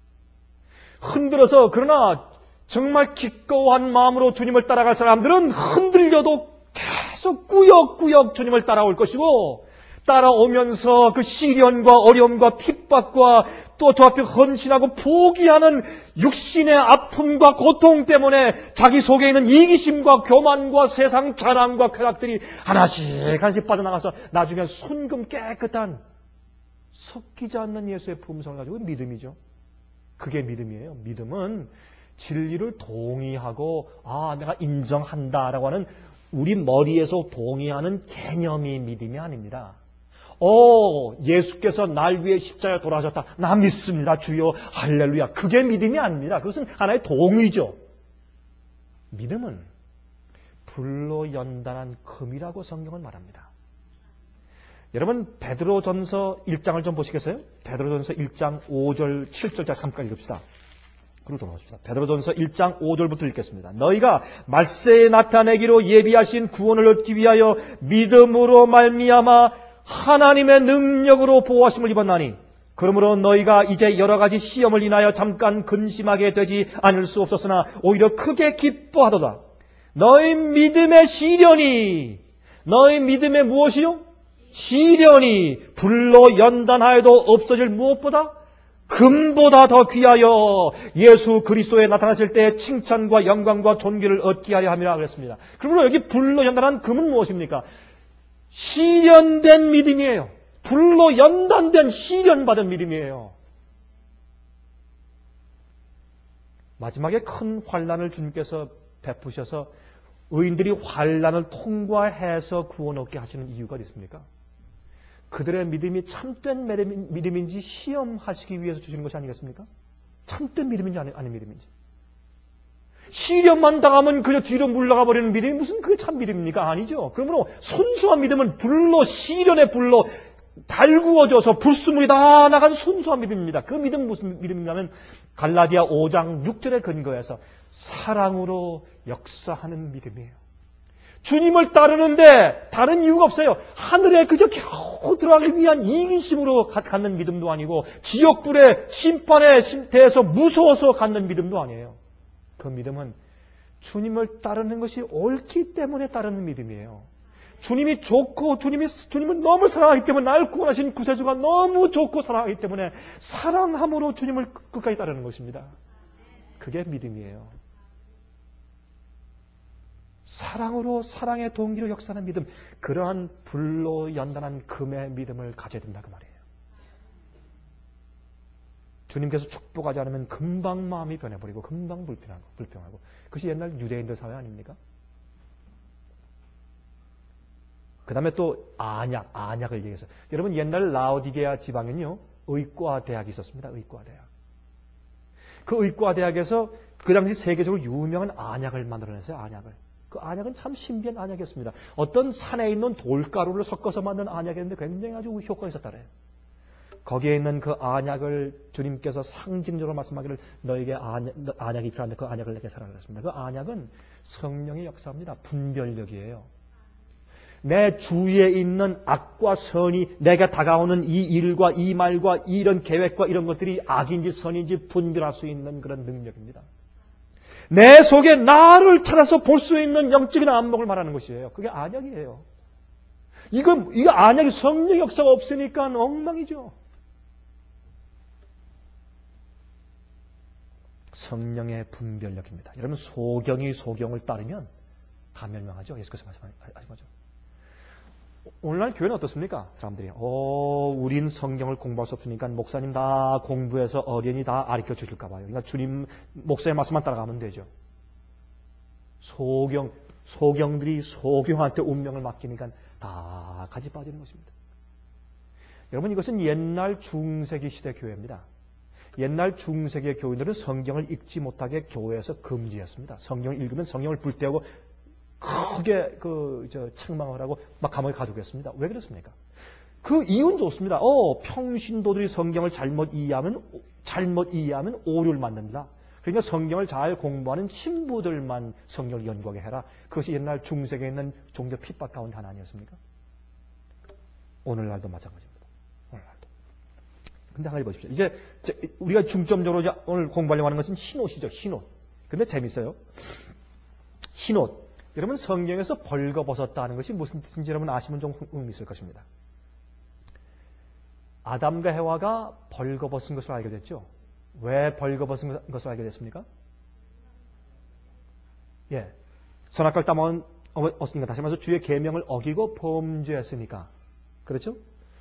흔들어서 그러나 정말 기꺼운 마음으로 주님을 따라갈 사람들은 흔들려도 계속 꾸역꾸역 주님을 따라올 것이고, 따라오면서 그 시련과 어려움과 핍박과 또 저 앞에 헌신하고 포기하는 육신의 아픔과 고통 때문에 자기 속에 있는 이기심과 교만과 세상 자랑과 쾌락들이 하나씩 빠져나가서 나중에 순금 깨끗한 섞이지 않는 예수의 품성을 가지고 믿음이죠. 그게 믿음이에요. 믿음은 진리를 동의하고 내가 인정한다라고 하는 우리 머리에서 동의하는 개념이 믿음이 아닙니다. 예수께서 날 위해 십자가에 돌아가셨다. 나 믿습니다. 주여 할렐루야. 그게 믿음이 아닙니다. 그것은 하나의 동의죠. 믿음은 불로 연단한 금이라고 성경은 말합니다. 여러분 베드로전서 1장을 좀 보시겠어요? 베드로전서 1장 5절 7절까지 잠깐 읽읍시다. 그리고 돌아오십시다. 베드로전서 1장 5절부터 읽겠습니다. 너희가 말세에 나타내기로 예비하신 구원을 얻기 위하여 믿음으로 말미암아 하나님의 능력으로 보호하심을 입었나니 그러므로 너희가 이제 여러 가지 시험을 인하여 잠깐 근심하게 되지 않을 수 없었으나 오히려 크게 기뻐하도다. 너희 믿음의 시련이 너희 믿음의 무엇이요? 시련이 불로 연단하여도 없어질 무엇보다 금보다 더 귀하여 예수 그리스도에 나타났을 때 칭찬과 영광과 존귀를 얻게 하려 함이라 그랬습니다. 그러므로 여기 불로 연단한 금은 무엇입니까? 시련된 믿음이에요. 불로 연단된 시련받은 믿음이에요. 마지막에 큰 환난을 주님께서 베푸셔서 의인들이 환난을 통과해서 구원 얻게 하시는 이유가 있습니까? 그들의 믿음이 참된 믿음인지 시험하시기 위해서 주시는 것이 아니겠습니까? 참된 믿음인지 아닌 믿음인지. 시련만 당하면 그저 뒤로 물러가 버리는 믿음이 무슨 그게 참 믿음입니까? 아니죠. 그러므로 순수한 믿음은 불로 시련의 불로 달구어져서 불수물이 다 나간 순수한 믿음입니다. 그 믿음은 무슨 믿음이냐면 갈라디아 5장 6절에 근거해서 사랑으로 역사하는 믿음이에요. 주님을 따르는데 다른 이유가 없어요. 하늘에 그저 겨우 들어가기 위한 이기심으로 갖는 믿음도 아니고 지옥불의 심판에 대해서 무서워서 갖는 믿음도 아니에요. 그 믿음은 주님을 따르는 것이 옳기 때문에 따르는 믿음이에요. 주님이 좋고 주님을 너무 사랑하기 때문에 날 구원하신 구세주가 너무 좋고 사랑하기 때문에 사랑함으로 주님을 끝까지 따르는 것입니다. 그게 믿음이에요. 사랑으로 사랑의 동기로 역사하는 믿음, 그러한 불로 연단한 금의 믿음을 가져야 된다 그 말이에요. 주님께서 축복하지 않으면 금방 마음이 변해버리고 금방 불평하고 그것이 옛날 유대인들 사회 아닙니까? 그 다음에 또 안약을 얘기해서 여러분 옛날 라오디게아 지방에는요 의과대학이 있었습니다. 의과대학. 그 의과대학에서 그 당시 세계적으로 유명한 안약을 만들어냈어요. 안약을. 그 안약은 참 신비한 안약이었습니다. 어떤 산에 있는 돌가루를 섞어서 만든 안약이었는데 굉장히 아주 효과가 있었다래요. 거기에 있는 그 안약을 주님께서 상징적으로 말씀하기를 너에게 안약이 필요한데 그 안약을 내게 사라고 했습니다. 그 안약은 성령의 역사입니다. 분별력이에요. 내 주위에 있는 악과 선이 내가 다가오는 이 일과 이 말과 이런 계획과 이런 것들이 악인지 선인지 분별할 수 있는 그런 능력입니다. 내 속에 나를 찾아서 볼 수 있는 영적인 안목을 말하는 것이에요. 그게 안약이에요. 이거 안약이 성령 역사가 없으니까 엉망이죠. 성령의 분별력입니다. 여러분 소경이 소경을 따르면 다 멸망하죠. 예수께서 말씀하신 거죠. 오늘날 교회는 어떻습니까? 사람들이 우린 성경을 공부할 수 없으니까 목사님 다 공부해서 어린이 다 가르쳐 주실까 봐요. 그러니까 주님 목사의 말씀만 따라가면 되죠. 소경들이 소경한테 운명을 맡기니까 다 같이 빠지는 것입니다. 여러분 이것은 옛날 중세기 시대 교회입니다. 옛날 중세기 교인들은 성경을 읽지 못하게 교회에서 금지했습니다. 성경을 읽으면 성경을 불태우고 크게 책망을 하고 막 감옥에 가두겠습니다. 왜 그렇습니까? 그 이유는 좋습니다. 평신도들이 성경을 잘못 이해하면 오류를 만든다. 그러니까 성경을 잘 공부하는 신부들만 성경을 연구하게 해라. 그것이 옛날 중세기에 있는 종교 핍박 가운데 하나 아니었습니까? 오늘날도 마찬가지입니다. 오늘날도. 근데 한 가지 보십시오. 이제 우리가 중점적으로 이제 오늘 공부하려고 하는 것은 흰옷이죠. 흰옷. 근데 재밌어요. 흰옷. 여러분 성경에서 벌거벗었다 하는 것이 무슨 뜻인지 여러분 아시면 좀 의미 있을 것입니다. 아담과 해와가 벌거벗은 것을 알게 됐죠. 왜 벌거벗은 것을 알게 됐습니까? 예, 선악과를 따먹었으니까, 다시 말해서 주의 계명을 어기고 범죄했으니까. 그렇죠?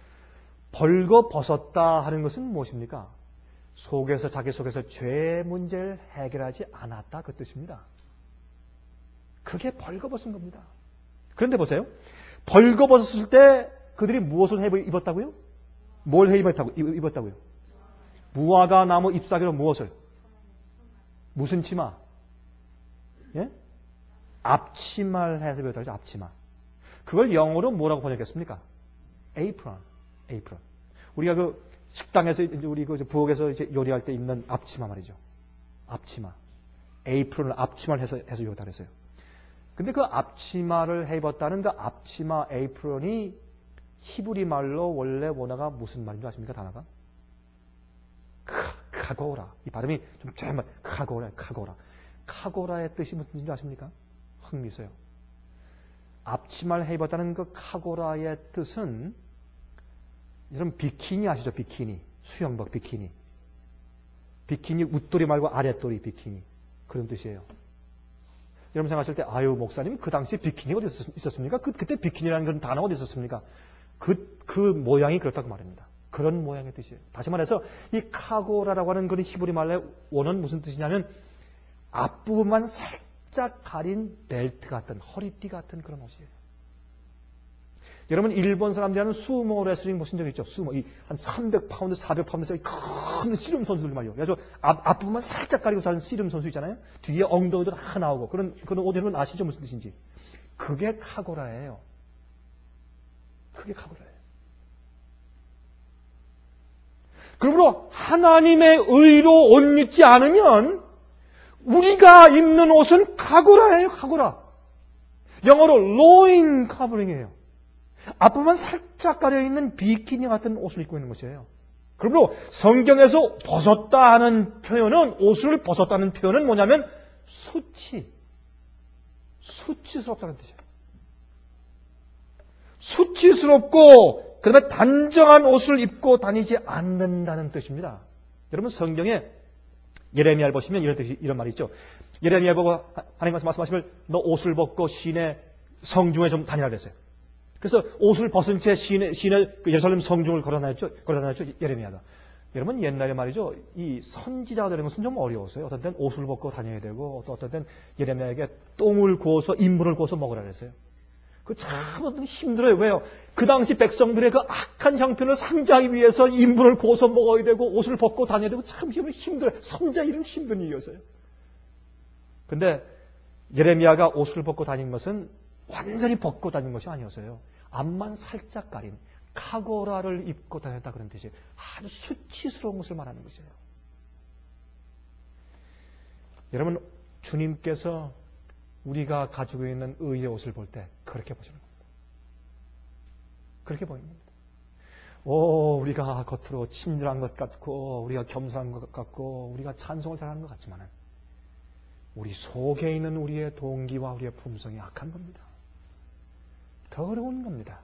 벌거벗었다 하는 것은 무엇입니까? 자기 속에서 죄의 문제를 해결하지 않았다 그 뜻입니다. 그게 벌거벗은 겁니다. 그런데 보세요. 벌거벗었을 때 그들이 무엇을 입었다고요? 뭘 입었다고요? 무화과 나무 잎사귀로 무엇을? 무슨 치마? 예? 앞치마를 해서 입었다고 하죠. 앞치마. 그걸 영어로 뭐라고 번역했습니까? apron. 우리가 그 식당에서 우리 그 부엌에서 이제 요리할 때 입는 앞치마 말이죠. 앞치마. apron을 앞치마를 해서 입었다 그랬어요. 근데 그 앞치마를 해 입었다는 그 앞치마 apron이 히브리 말로 원래 원어가 무슨 말인지 아십니까? 단어가? 카고라. 이 발음이 좀 정말 카고라. 카고라의 뜻이 무슨 뜻인지 아십니까? 흥미있어요. 앞치마를 해 입었다는 그 카고라의 뜻은 여러분 비키니 아시죠? 비키니. 수영복 비키니. 비키니 웃도리 말고 아랫도리 비키니. 그런 뜻이에요. 여러분 생각하실 때 아유 목사님 그 당시에 비키니가 어디 있었습니까? 그때 비키니라는 그런 단어가 어디 있었습니까? 그 모양이 그렇다고 말합니다. 그런 모양의 뜻이에요. 다시 말해서 이 카고라라고 하는 그런 히브리 말의 원어는 무슨 뜻이냐면 앞부분만 살짝 가린 벨트 같은 허리띠 같은 그런 옷이에요. 여러분 일본 사람들이 하는 수모 레슬링 보신 적 있죠? 수모 한 300파운드, 400파운드짜리 큰 씨름 선수들 말이에요. 그래서 앞부분만 살짝 가리고 사는 씨름 선수 있잖아요. 뒤에 엉덩이도 다 나오고 그런 옷 여러분 아시죠? 무슨 뜻인지? 그게 카고라예요. 그게 카고라예요. 그러므로 하나님의 의로 옷 입지 않으면 우리가 입는 옷은 카고라예요. 카고라. 영어로 loin covering이에요. 앞부분 살짝 가려있는 비키니 같은 옷을 입고 있는 것이에요. 그러므로 성경에서 벗었다 하는 표현은 옷을 벗었다는 표현은 뭐냐면 수치스럽다는 뜻이에요. 수치스럽고 그다음에 단정한 옷을 입고 다니지 않는다는 뜻입니다. 여러분 성경에 예레미야를 보시면 이런 말이 있죠. 예레미야 보고 하나님 말씀하시면 너 옷을 벗고 시내 성중에 좀 다니라 그랬어요. 그래서 옷을 벗은 채 시내 그 예루살렘 성중을 걸어다녔죠. 예레미야가. 여러분 옛날에 말이죠. 이 선지자가 되는 것은 좀 어려웠어요. 어떤 때는 옷을 벗고 다녀야 되고 또 어떤 때는 예레미야에게 똥을 구워서 인분을 구워서 먹으라 그랬어요. 그 참 힘들어요. 왜요? 그 당시 백성들의 그 악한 형편을 상정하기 위해서 인분을 구워서 먹어야 되고 옷을 벗고 다녀야 되고 참 힘들어요. 선지자 일은 힘든 일이었어요. 근데 예레미야가 옷을 벗고 다닌 것은 완전히 벗고 다닌 것이 아니었어요. 앞만 살짝 가린 카고라를 입고 다녔다 그런 뜻이에요. 아주 수치스러운 것을 말하는 것이에요. 여러분 주님께서 우리가 가지고 있는 의의 옷을 볼 때 그렇게 보시는 겁니다. 그렇게 보이는 겁니다. 우리가 겉으로 친절한 것 같고 우리가 겸손한 것 같고 우리가 찬송을 잘하는 것 같지만 우리 속에 있는 우리의 동기와 우리의 품성이 악한 겁니다. 더러운 겁니다.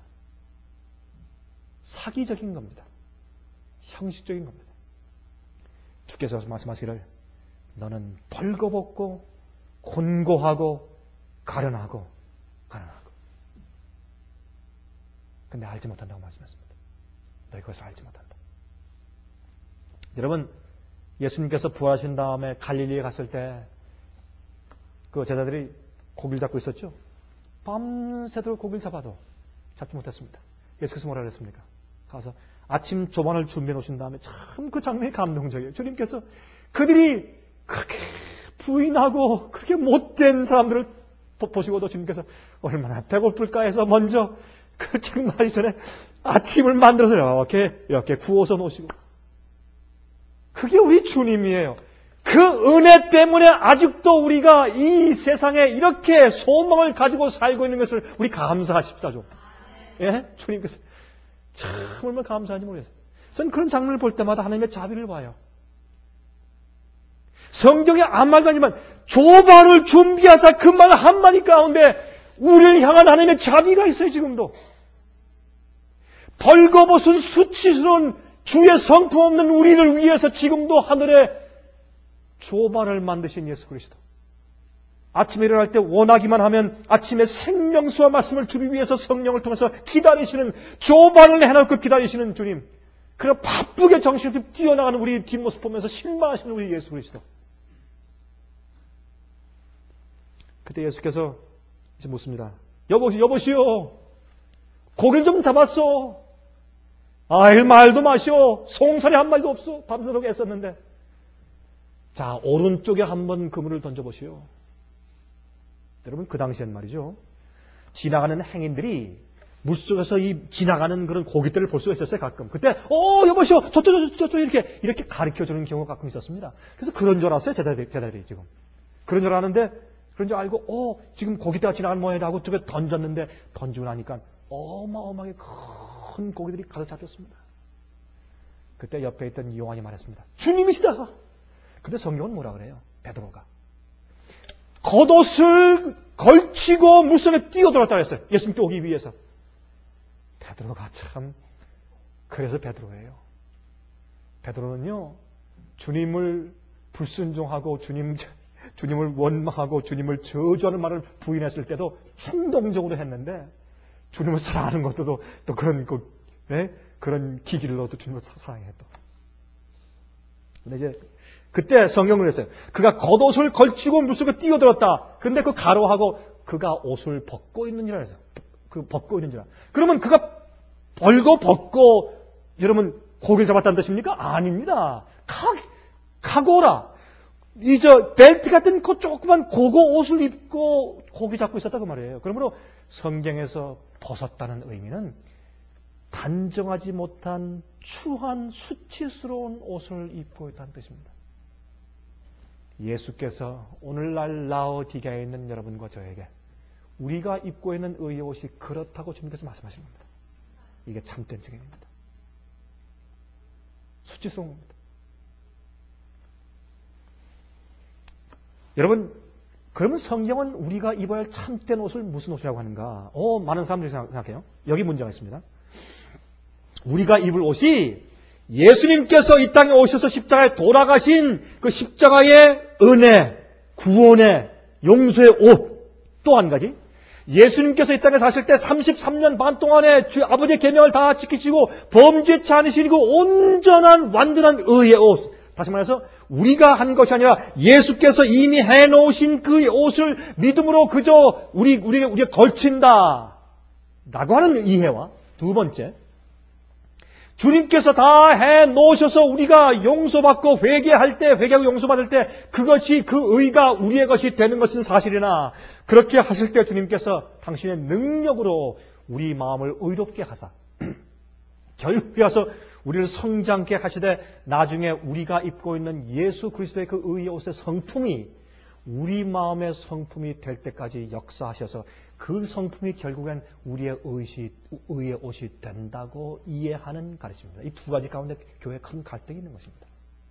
사기적인 겁니다. 형식적인 겁니다. 주께서 말씀하시기를 너는 벌거벗고 곤고하고 가련하고 근데 알지 못한다고 말씀했습니다. 너희 그것을 알지 못한다. 여러분 예수님께서 부활하신 다음에 갈릴리에 갔을 때 그 제자들이 고기를 잡고 있었죠. 밤새도록 고기를 잡아도 잡지 못했습니다. 예수께서 뭐라 그랬습니까? 가서 아침 조반을 준비해 놓으신 다음에 참 그 장면이 감동적이에요. 주님께서 그들이 그렇게 부인하고 그렇게 못된 사람들을 보시고도 주님께서 얼마나 배고플까 해서 먼저 그 책마기 전에 아침을 만들어서 이렇게 구워서 놓으시고 그게 우리 주님이에요. 그 은혜 때문에 아직도 우리가 이 세상에 이렇게 소망을 가지고 살고 있는 것을 우리 감사하십시다 좀. 예? 주님께서 참 얼마나 감사한지 모르겠어요. 전 그런 장면을 볼 때마다 하나님의 자비를 봐요. 성경에 아무 말도 아니지만 조반을 준비하사 그 말 한마디 가운데 우리를 향한 하나님의 자비가 있어요. 지금도. 벌거벗은 수치스러운 주의 성품 없는 우리를 위해서 지금도 하늘에 조반을 만드신 예수 그리스도. 아침에 일어날 때 원하기만 하면 아침에 생명수와 말씀을 주기 위해서 성령을 통해서 기다리시는, 조반을 해놓고 기다리시는 주님. 그런 바쁘게 정신없이 뛰어나가는 우리 뒷모습 보면서 실망하시는 우리 예수 그리스도. 그때 예수께서 이제 묻습니다. 여보시오. 고기를 좀 잡았어. 말도 마시오. 송사리 한마디도 없어. 밤새도록 애썼는데. 자, 오른쪽에 한번 그물을 던져보시오. 여러분, 그 당시엔 말이죠. 지나가는 행인들이 물속에서 지나가는 그런 고깃들을 볼 수가 있었어요, 가끔. 그때, 여보시오. 저쪽, 이렇게 가르쳐 주는 경우가 가끔 있었습니다. 그래서 그런 줄 알았어요, 제자들이 지금. 그런 줄 아는데, 그런 줄 알고, 지금 고깃대가 지나가는 모양이다 하고 저게 던졌는데, 던지고 나니까 어마어마하게 큰 고기들이 가득 잡혔습니다. 그때 옆에 있던 요한이 말했습니다. 주님이시다! 근데 성경은 뭐라 그래요? 베드로가. 겉옷을 걸치고 물속에 뛰어들었다 그랬어요. 예수님께 오기 위해서. 베드로가 참, 그래서 베드로예요. 베드로는요, 주님을 불순종하고 주님을 원망하고 주님을 저주하는 말을 부인했을 때도 충동적으로 했는데, 주님을 사랑하는 것도 또 그런 기질로 또 주님을 사랑했다. 근데 이제 그때 성경을 했어요. 그가 겉옷을 걸치고 물속에 뛰어들었다. 그런데 그 가로하고 그가 옷을 벗고 있는지라 해서 그 벗고 있는지라. 그러면 그가 벗고 여러분 고기를 잡았다는 뜻입니까? 아닙니다. 카고라. 벨트 같은 그 조그만 고고 옷을 입고 고기 잡고 있었다 그 말이에요. 그러므로 성경에서 벗었다는 의미는 단정하지 못한 추한 수치스러운 옷을 입고 있다는 뜻입니다. 예수께서 오늘날 라오디게아에 있는 여러분과 저에게 우리가 입고 있는 의의 옷이 그렇다고 주님께서 말씀하시는 겁니다. 이게 참된 증인입니다. 수치스러운 겁니다. 여러분, 그러면 성경은 우리가 입어야 할 참된 옷을 무슨 옷이라고 하는가? 많은 사람들이 생각해요. 여기 문제가 있습니다. 우리가 입을 옷이 예수님께서 이 땅에 오셔서 십자가에 돌아가신 그 십자가의 은혜, 구원의, 용서의 옷. 또 한 가지. 예수님께서 이 땅에 사실 때 33년 반 동안에 주 아버지의 계명을 다 지키시고 범죄치 않으시고 온전한 완전한 의의 옷. 다시 말해서 우리가 한 것이 아니라 예수께서 이미 해놓으신 그 옷을 믿음으로 그저 우리가 걸친다 라고 하는 이해와, 두 번째, 주님께서 다 해놓으셔서 우리가 용서받고 회개할 때, 회개하고 용서받을 때 그것이 그 의가 우리의 것이 되는 것은 사실이나, 그렇게 하실 때 주님께서 당신의 능력으로 우리 마음을 의롭게 하사 결국에 와서 우리를 성장케 하시되 나중에 우리가 입고 있는 예수 그리스도의 그 의의 옷의 성품이 우리 마음의 성품이 될 때까지 역사하셔서 그 성품이 결국엔 우리의 의의 옷이 된다고 이해하는 가르침입니다. 이 두 가지 가운데 교회에 큰 갈등이 있는 것입니다.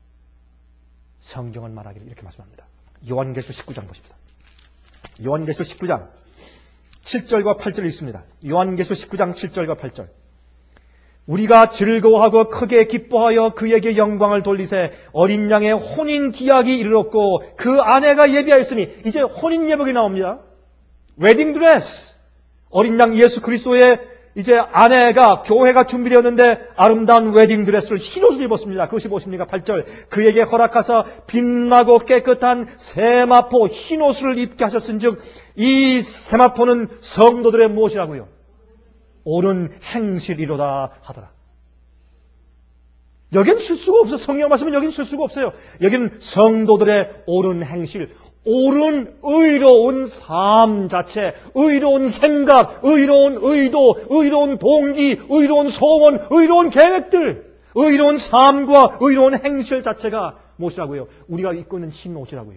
성경은 말하기를 이렇게 말씀합니다. 요한계시록 19장 보십시다. 요한계시록 19장 7절과 8절이 있습니다. 요한계시록 19장 7절과 8절. 우리가 즐거워하고 크게 기뻐하여 그에게 영광을 돌리세 어린 양의 혼인 기약이 이르렀고 그 아내가 예비하였으니, 이제 혼인 예복이 나옵니다. 웨딩 드레스. 어린 양 예수 그리스도의 이제 아내가, 교회가 준비되었는데 아름다운 웨딩 드레스를, 흰옷을 입었습니다. 그것이 무엇입니까? 8절. 그에게 허락하사 빛나고 깨끗한 세마포 흰옷을 입게 하셨은즉 이 세마포는 성도들의 무엇이라고요? 옳은 행실이로다 하더라. 여긴 실수가 없어요. 성경 말씀은 여긴 실수가 없어요. 여기는 성도들의 옳은 행실, 옳은 의로운 삶 자체, 의로운 생각, 의로운 의도, 의로운 동기, 의로운 소원, 의로운 계획들, 의로운 삶과 의로운 행실 자체가 무엇이라고요? 우리가 입고 있는 흰 옷이라고요.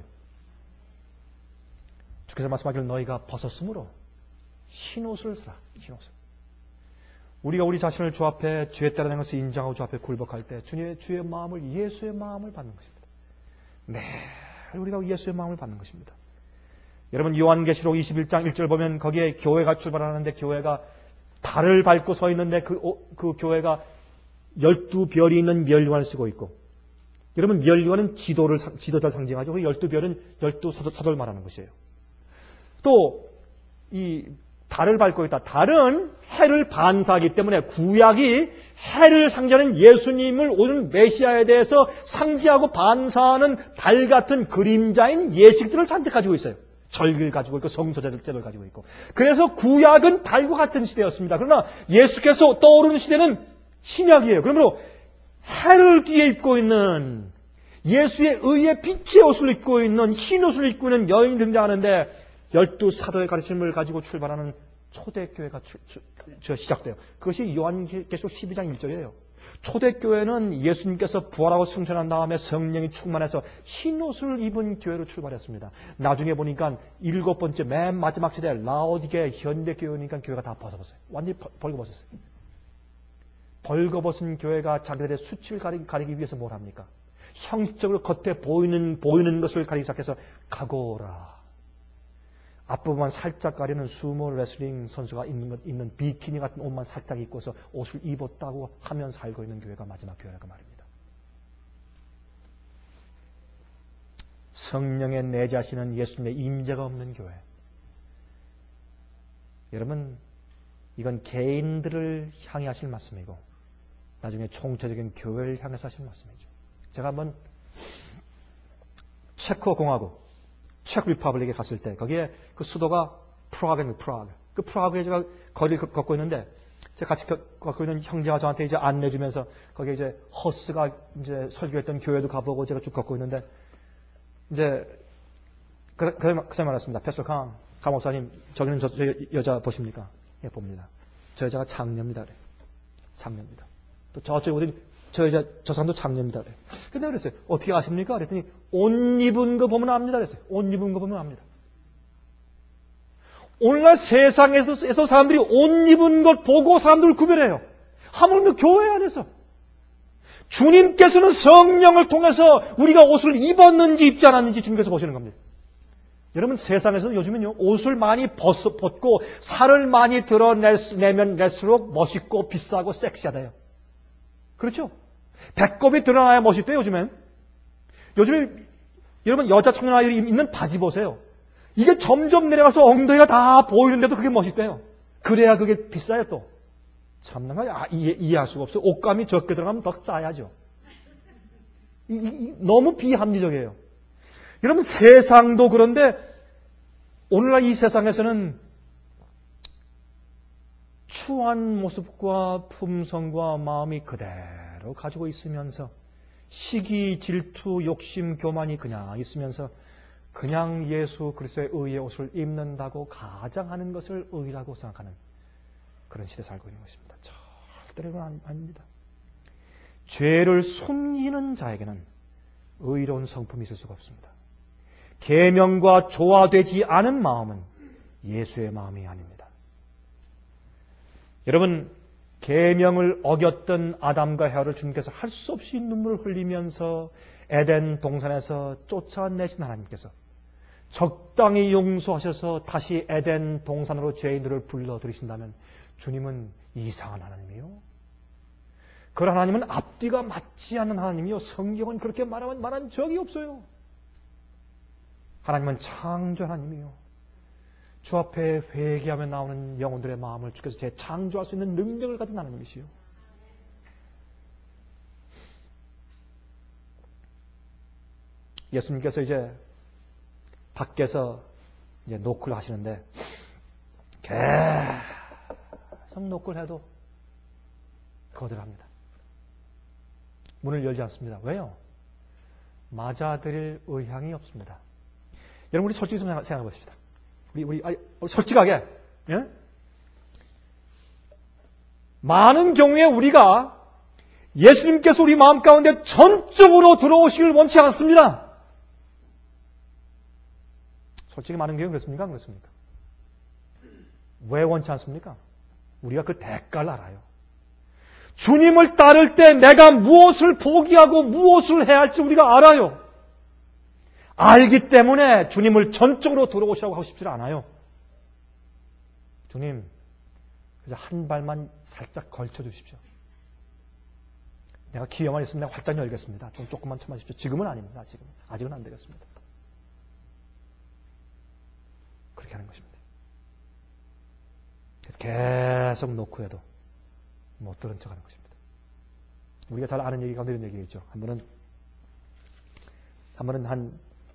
주께서 말씀하기를 너희가 벗었으므로 흰 옷을 사라. 흰 옷을. 우리가 우리 자신을 주 앞에 죄 따르는 것을 인정하고 주 앞에 굴복할 때 주의 마음을, 예수의 마음을 받는 것입니다. 매일 우리가 예수의 마음을 받는 것입니다. 여러분, 요한계시록 21장 1절 보면 거기에 교회가 출발하는데 교회가 달을 밟고 서 있는데 그 교회가 12별이 있는 면류관을 쓰고 있고, 여러분, 면류관은 지도를 상징하죠. 그 12별은 12사도를 말하는 것이에요. 또 이 달을 밟고 있다. 달은 해를 반사하기 때문에 구약이 해를 상징하는 예수님을 오는 메시아에 대해서 상징하고 반사하는 달 같은 그림자인 예식들을 잔뜩 가지고 있어요. 절기를 가지고 있고 성소제를 가지고 있고. 그래서 구약은 달과 같은 시대였습니다. 그러나 예수께서 떠오르는 시대는 신약이에요. 그러므로 해를 뒤에 입고 있는, 예수의 의의 빛의 옷을 입고 있는, 흰 옷을 입고 있는 여인이 등장하는데 12사도의 가르침을 가지고 출발하는 초대교회가 시작돼요. 그것이 요한계시록 12장 1절이에요. 초대교회는 예수님께서 부활하고 승천한 다음에 성령이 충만해서 흰 옷을 입은 교회로 출발했습니다. 나중에 보니까 7번째 맨 마지막 시대 라오디게 현대교회니까 교회가 다 벗어버렸어요. 완전히 벌거벗었어요. 벌거벗은 교회가 자기들의 수치를 가리기 위해서 뭘 합니까? 형식적으로 겉에 보이는 것을 가리기 시작해서 가고라. 앞부분만 살짝 가리는 수모 레슬링 선수가 입는 비키니 같은 옷만 살짝 입고서 옷을 입었다고 하면서 살고 있는 교회가 마지막 교회라고 말입니다. 성령에 내자시는 예수님의 임재가 없는 교회. 여러분, 이건 개인들을 향해 하실 말씀이고 나중에 총체적인 교회를 향해서 하실 말씀이죠. 제가 한번 체코 공화국 체크 리퍼블릭에 갔을 때 거기에 그 수도가 프라하입니다. 프라하. 그 프라하에 제가 거리를 걷고 있는데 제가 같이 걷고 있는 형제가 저한테 이제 안내주면서 거기에 이제 허스가 이제 설교했던 교회도 가보고 제가 쭉 걷고 있는데 이제 그 사람 말했습니다. 패스터 강 목사님, 저기는 저 여자 보십니까? 예, 봅니다. 저 여자가 장녀입니다. 그래. 장녀입니다. 또 저쪽에 보더니 저 사람도 장녀입니다. 그래. 근데 그랬어요. 어떻게 아십니까? 그랬더니 옷 입은 거 보면 압니다. 그랬어요. 옷 입은 거 보면 압니다. 오늘날 세상에서 사람들이 옷 입은 것 보고 사람들을 구별해요. 하물며 교회 안에서. 주님께서는 성령을 통해서 우리가 옷을 입었는지 입지 않았는지 주님께서 보시는 겁니다. 여러분, 세상에서는 요즘은요, 옷을 많이 벗고 살을 많이 드러내면 낼수록 멋있고 비싸고 섹시하대요. 그렇죠? 배꼽이 드러나야 멋있대요, 요즘엔. 요즘에 여러분, 여자 청년 아이들이 입는 바지 보세요. 이게 점점 내려가서 엉덩이가 다 보이는데도 그게 멋있대요. 그래야 그게 비싸요, 또. 참나, 이해할 수가 없어요. 옷감이 적게 들어가면 더 싸야죠. 너무 비합리적이에요. 여러분, 세상도 그런데 오늘날 이 세상에서는 추한 모습과 품성과 마음이 그대로 가지고 있으면서 시기, 질투, 욕심, 교만이 그냥 있으면서 그냥 예수 그리스도의 의의 옷을 입는다고 가장하는 것을 의라고 생각하는 그런 시대에 살고 있는 것입니다. 절대로 아닙니다. 죄를 숨기는 자에게는 의로운 성품이 있을 수가 없습니다. 계명과 조화되지 않은 마음은 예수의 마음이 아닙니다. 여러분, 계명을 어겼던 아담과 헤아를 주님께서 할 수 없이 눈물을 흘리면서 에덴 동산에서 쫓아내신 하나님께서 적당히 용서하셔서 다시 에덴 동산으로 죄인들을 불러들이신다면 주님은 이상한 하나님이요. 그 하나님은 앞뒤가 맞지 않는 하나님이요. 성경은 그렇게 말한 적이 없어요. 하나님은 창조 하나님이요. 주 앞에 회개하며 나오는 영혼들의 마음을 주께서 재창조할 수 있는 능력을 가진 하나님이시요. 예수님께서 이제 밖에서 이제 노크를 하시는데 계속 노크를 해도 거절합니다. 문을 열지 않습니다. 왜요? 맞아들일 의향이 없습니다. 여러분, 우리 솔직히 좀 생각해 보십시다. 우리 솔직하게, 예? 많은 경우에 우리가 예수님께서 우리 마음 가운데 전적으로 들어오시길 원치 않습니다. 솔직히 많은 경우 그렇습니까? 안 그렇습니까? 왜 원치 않습니까? 우리가 그 대가를 알아요. 주님을 따를 때 내가 무엇을 포기하고 무엇을 해야 할지 우리가 알아요. 알기 때문에 주님을 전적으로 돌아오시라고 하고 싶지 않아요. 주님, 그저 한 발만 살짝 걸쳐 주십시오. 내가 기회만 있으면 내가 활짝 열겠습니다. 좀 조금만 참아주십시오. 지금은 아닙니다. 아직은 안 되겠습니다. 그렇게 하는 것입니다. 그래서 계속 놓고 해도 못 들은 척하는 것입니다. 우리가 잘 아는 얘기 가운데 이런 얘기가 있죠. 한 번은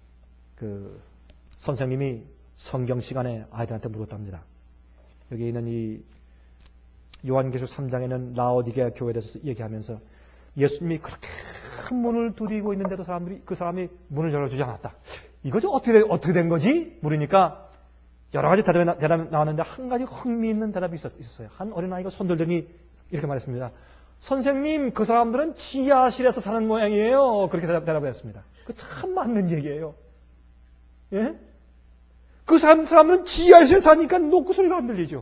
선생님이 성경 시간에 아이들한테 물었답니다. 여기 있는 이 요한계시록 3장에는 라오디게아 교회에 대해서 얘기하면서 예수님이 그렇게 큰 문을 두드리고 있는데도 그 사람이 문을 열어주지 않았다. 이거죠? 어떻게 된 거지? 물으니까 여러 가지 대답이 나왔는데 한 가지 흥미있는 대답이 있었어요. 한 어린아이가 손들더니 이렇게 말했습니다. 선생님, 그 사람들은 지하실에서 사는 모양이에요. 그렇게 대답을 했습니다. 그 참 맞는 얘기예요. 예? 그 사람들은 지하실에 사니까 노크 소리가 안 들리죠.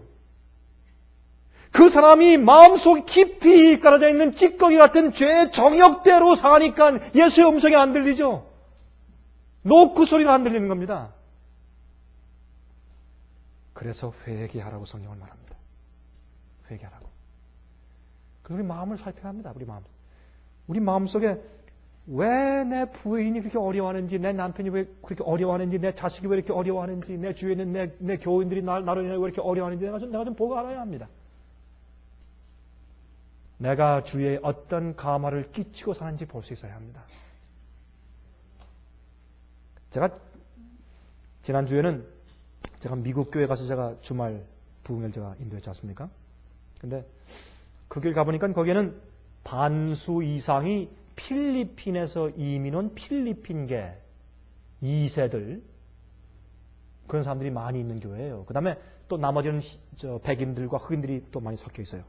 그 사람이 마음속 깊이 깔아져 있는 찌꺼기 같은 죄의 정욕대로 사니까 예수의 음성이 안 들리죠. 노크 소리가 안 들리는 겁니다. 그래서 회개하라고 성경을 말합니다. 회개하라고. 그래서 우리 마음을 살펴야 합니다. 우리 마음속에 왜 내 부인이 그렇게 어려워하는지, 내 남편이 왜 그렇게 어려워하는지, 내 자식이 왜 이렇게 어려워하는지, 내 주위에 있는 내 교인들이 나로 인해 왜 이렇게 어려워하는지 내가 좀 보고 알아야 합니다. 내가 주위에 어떤 감화를 끼치고 사는지 볼 수 있어야 합니다. 제가 지난주에는 제가 미국 교회 가서 제가 주말 부흥회를 제가 인도했지 않습니까? 근데 그 길 가보니까 거기에는 반수 이상이 필리핀에서 이민 온 필리핀계 2세들 그런 사람들이 많이 있는 교회예요. 그 다음에 또 나머지는 백인들과 흑인들이 또 많이 섞여 있어요.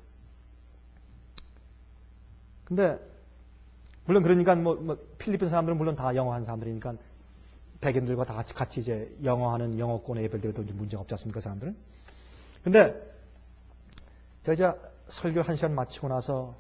근데 물론 그러니까 필리핀 사람들은 물론 다 영어하는 사람들이니까 백인들과 다 같이 이제 영어하는 영어권에 예배드려도 문제가 없지 않습니까, 그 사람들은? 근데 제가 이제 설교 1시간 마치고 나서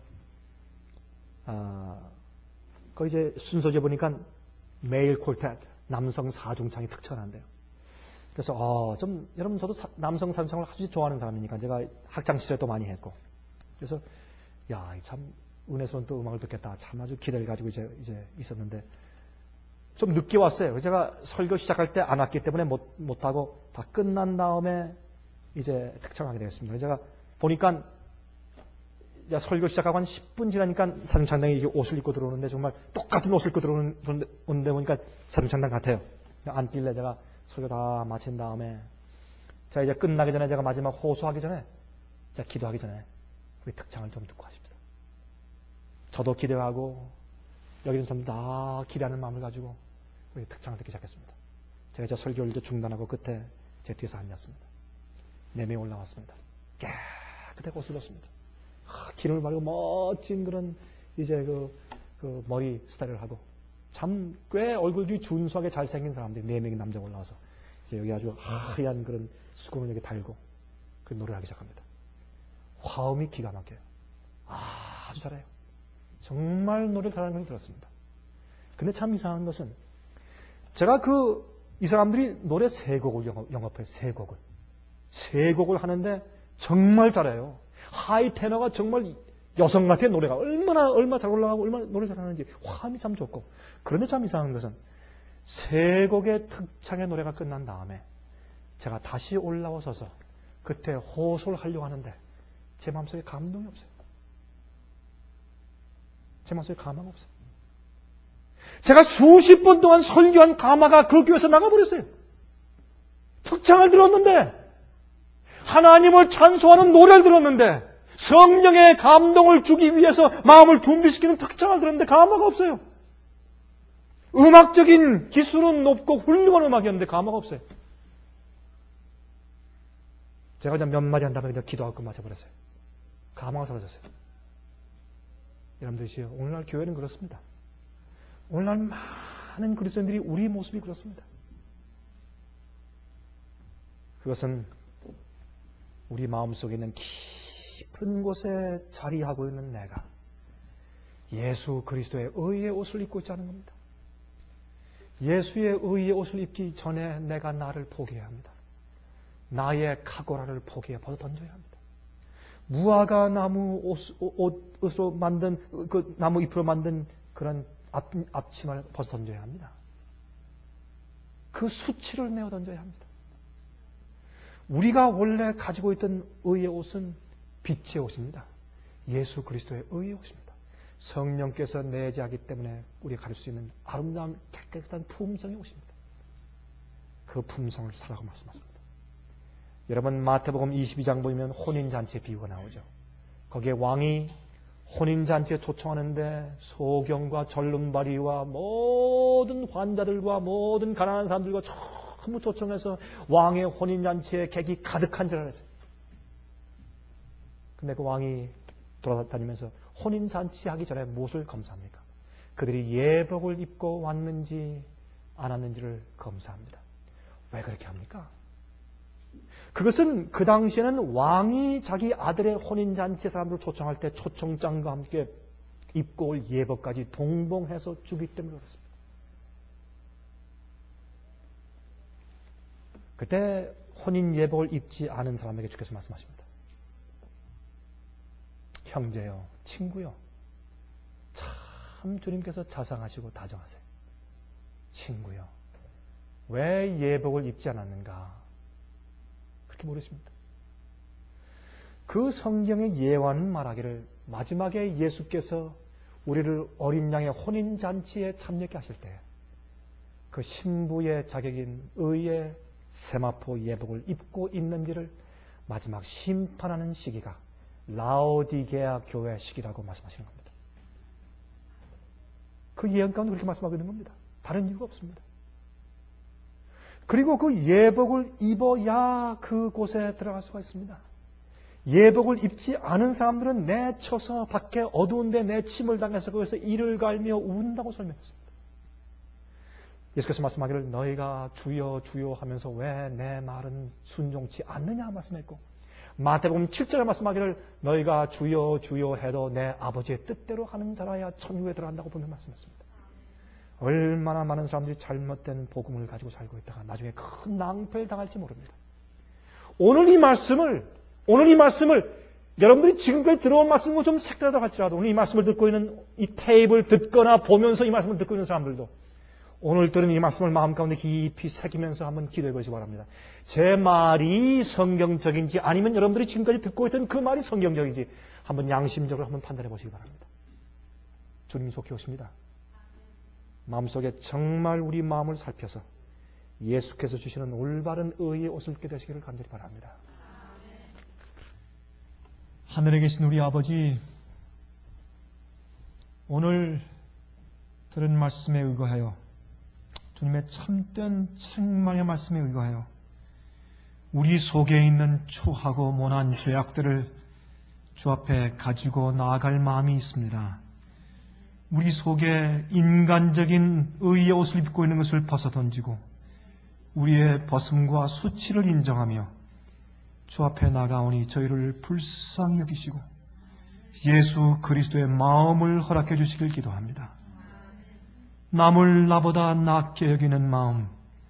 거기 이제 순서제 보니까 메일 콜텟 남성 사중창이 특천한대요. 그래서 좀 여러분 저도 남성 사중창을 아주 좋아하는 사람이니까 제가 학창 시절에 또 많이 했고 그래서 참 은혜스러운 또 음악을 듣겠다 참 아주 기대를 가지고 이제 있었는데 좀 늦게 왔어요. 그래서 제가 설교 시작할 때 안 왔기 때문에 못하고 다 끝난 다음에 이제 특창하게 되겠습니다. 제가 보니까 설교 시작하고 한 10분 지나니까 사중창당이 옷을 입고 들어오는데 정말 똑같은 옷을 입고 들어오는데 보니까 사중창당 같아요. 앉길래 제가 설교 다 마친 다음에 제가 이제 끝나기 전에 제가 마지막 호소하기 전에 제가 기도하기 전에 우리 특창을 좀 듣고 하십시다. 저도 기대하고 여기 있는 사람들 다 기대하는 마음을 가지고 우리 특창을 듣기 시작했습니다. 제가 이제 설교를 끝에 끝에 제 뒤에서 앉았습니다. 4명이 올라왔습니다. 깨끗하게 옷을 입었습니다. 기름을 바르고 멋진 그런 이제 그 머리 스타일을 하고 참 꽤 얼굴이 준수하게 잘생긴 사람들이 4명이 남자가 올라와서 이제 여기 아주 하얀 그런 수건을 여기 달고 그 노래를 하기 시작합니다. 화음이 기가 막혀요. 아주 잘해요. 정말 노래를 잘하는 걸 들었습니다. 근데 참 이상한 것은 제가 이 사람들이 노래 3곡을 영업해요. 3곡을. 3곡을 하는데 정말 잘해요. 하이 테너가 정말 여성 같은 노래가 얼마나 잘 올라가고 얼마나 노래 잘하는지 화음이 참 좋고 그런데 참 이상한 것은 3곡의 특창의 노래가 끝난 다음에 제가 다시 올라와서서 그때 호소를 하려고 하는데 제 마음속에 감동이 없어요. 제 마음속에 감화가 없어요. 제가 수십 분 동안 설교한 감화가 그 교회에서 나가버렸어요. 특창을 들었는데 하나님을 찬송하는 노래를 들었는데 성령의 감동을 주기 위해서 마음을 준비시키는 특창을 들었는데 감화가 없어요. 음악적인 기술은 높고 훌륭한 음악이었는데 감화가 없어요. 제가 그냥 몇 마디 한 다음에 그냥 기도하고 맞춰버렸어요. 감화가 사라졌어요. 여러분들이시여, 오늘날 교회는 그렇습니다. 오늘날 많은 그리스도인들이 우리 모습이 그렇습니다. 그것은 우리 마음속에 있는 깊은 높은 곳에 자리하고 있는 내가 예수 그리스도의 의의 옷을 입고 있지 않은 겁니다. 예수의 의의 옷을 입기 전에 내가 나를 포기해야 합니다. 나의 카고라를 포기해 벗어 던져야 합니다. 무화과 나무 옷으로 만든 그 나무 잎으로 만든 그런 앞치마를 벗어 던져야 합니다. 그 수치를 내어 던져야 합니다. 우리가 원래 가지고 있던 의의 옷은 빛의 옷입니다. 예수 그리스도의 의의 옷입니다. 성령께서 내재하기 때문에 우리가 가질 수 있는 아름다운 깨끗한 품성의 옷입니다. 그 품성을 사라고 말씀하십니다. 여러분 마태복음 22장 보면 혼인잔치의 비유가 나오죠. 거기에 왕이 혼인잔치에 초청하는데 소경과 절름발이와 모든 환자들과 모든 가난한 사람들과 전부 초청해서 왕의 혼인잔치에 객이 가득한 줄 알았어요. 근데 그 왕이 돌아다니면서 혼인잔치 하기 전에 무엇을 검사합니까? 그들이 예복을 입고 왔는지 안 왔는지를 검사합니다. 왜 그렇게 합니까? 그것은 그 당시에는 왕이 자기 아들의 혼인잔치 사람들을 초청할 때 초청장과 함께 입고 올 예복까지 동봉해서 주기 때문에 그렇습니다. 그때 혼인 예복을 입지 않은 사람에게 주께서 말씀하십니다. 형제요, 친구요, 참 주님께서 자상하시고 다정하세요. 친구요, 왜 예복을 입지 않았는가? 그렇게 물으십니다. 그 성경의 예화는 말하기를 마지막에 예수께서 우리를 어린 양의 혼인잔치에 참여하게 하실 때 그 신부의 자격인 의의 세마포 예복을 입고 있는지를 마지막 심판하는 시기가 라오디게아 교회 시기라고 말씀하시는 겁니다. 그 예언 가운데 그렇게 말씀하고 있는 겁니다. 다른 이유가 없습니다. 그리고 그 예복을 입어야 그곳에 들어갈 수가 있습니다. 예복을 입지 않은 사람들은 내쳐서 밖에 어두운 데 내침을 당해서 거기서 이를 갈며 운다고 설명했습니다. 예수께서 말씀하기를 너희가 주여 주여 하면서 왜 내 말은 순종치 않느냐 말씀했고, 마태복음 7절에 말씀하기를 너희가 주여 주여 해도 내 아버지의 뜻대로 하는 자라야 천국에 들어간다고 분명히 말씀했습니다. 얼마나 많은 사람들이 잘못된 복음을 가지고 살고 있다가 나중에 큰 낭패를 당할지 모릅니다. 오늘 이 말씀을 여러분들이 지금까지 들어온 말씀과 좀 색다르다 할지라도 오늘 이 말씀을 듣고 있는 이 테이프를 듣거나 보면서 이 말씀을 듣고 있는 사람들도 오늘 들은 이 말씀을 마음 가운데 깊이 새기면서 한번 기도해 보시기 바랍니다. 제 말이 성경적인지 아니면 여러분들이 지금까지 듣고 있던 그 말이 성경적인지 한번 양심적으로 한번 판단해 보시기 바랍니다. 주님이 속해 오십니다. 마음속에 정말 우리 마음을 살펴서 예수께서 주시는 올바른 의의 옷을 입게 되시기를 간절히 바랍니다. 하늘에 계신 우리 아버지, 오늘 들은 말씀에 의거하여 주님의 참된 책망의 말씀에 의거하여 우리 속에 있는 추하고 모난 죄악들을 주 앞에 가지고 나아갈 마음이 있습니다. 우리 속에 인간적인 의의 옷을 입고 있는 것을 벗어던지고 우리의 벗음과 수치를 인정하며 주 앞에 나가오니 저희를 불쌍히 여기시고 예수 그리스도의 마음을 허락해 주시길 기도합니다. 남을 나보다 낫게 여기는 마음,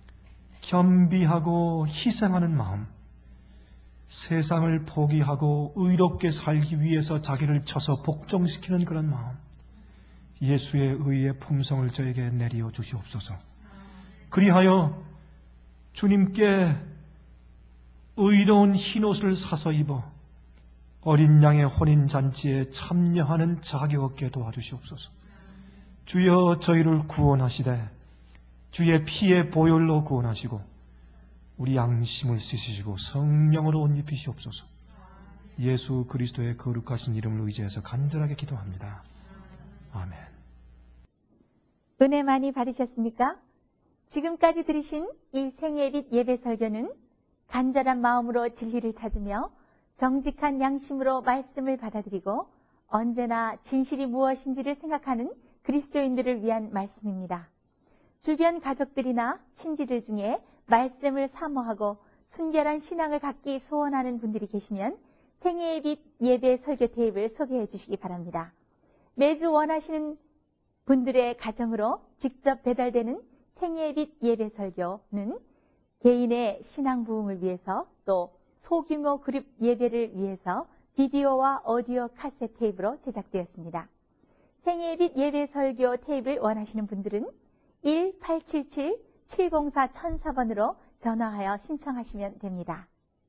겸비하고 희생하는 마음, 세상을 포기하고 의롭게 살기 위해서 자기를 쳐서 복종시키는 그런 마음, 예수의 의의 품성을 저에게 내리어 주시옵소서. 그리하여 주님께 의로운 흰옷을 사서 입어 어린 양의 혼인잔치에 참여하는 자격 없게 도와주시옵소서. 주여 저희를 구원하시되 주의 피의 보혈로 구원하시고 우리 양심을 씻으시고 성령으로 옷 입히시옵소서. 예수 그리스도의 거룩하신 이름을 의지해서 간절하게 기도합니다. 아멘.
은혜 많이 받으셨습니까? 지금까지 들으신 이 생애빛 예배 설교는 간절한 마음으로 진리를 찾으며 정직한 양심으로 말씀을 받아들이고 언제나 진실이 무엇인지를 생각하는 그리스도인들을 위한 말씀입니다. 주변 가족들이나 친지들 중에 말씀을 사모하고 순결한 신앙을 갖기 소원하는 분들이 계시면 생애의 빛 예배 설교 테이프를 소개해 주시기 바랍니다. 매주 원하시는 분들의 가정으로 직접 배달되는 생애의 빛 예배 설교는 개인의 신앙 부흥을 위해서 또 소규모 그룹 예배를 위해서 비디오와 오디오 카세트 테이프로 제작되었습니다. 생애의 빛 예배 설교 테이프를 원하시는 분들은 1877-704-1004번으로 전화하여 신청하시면 됩니다.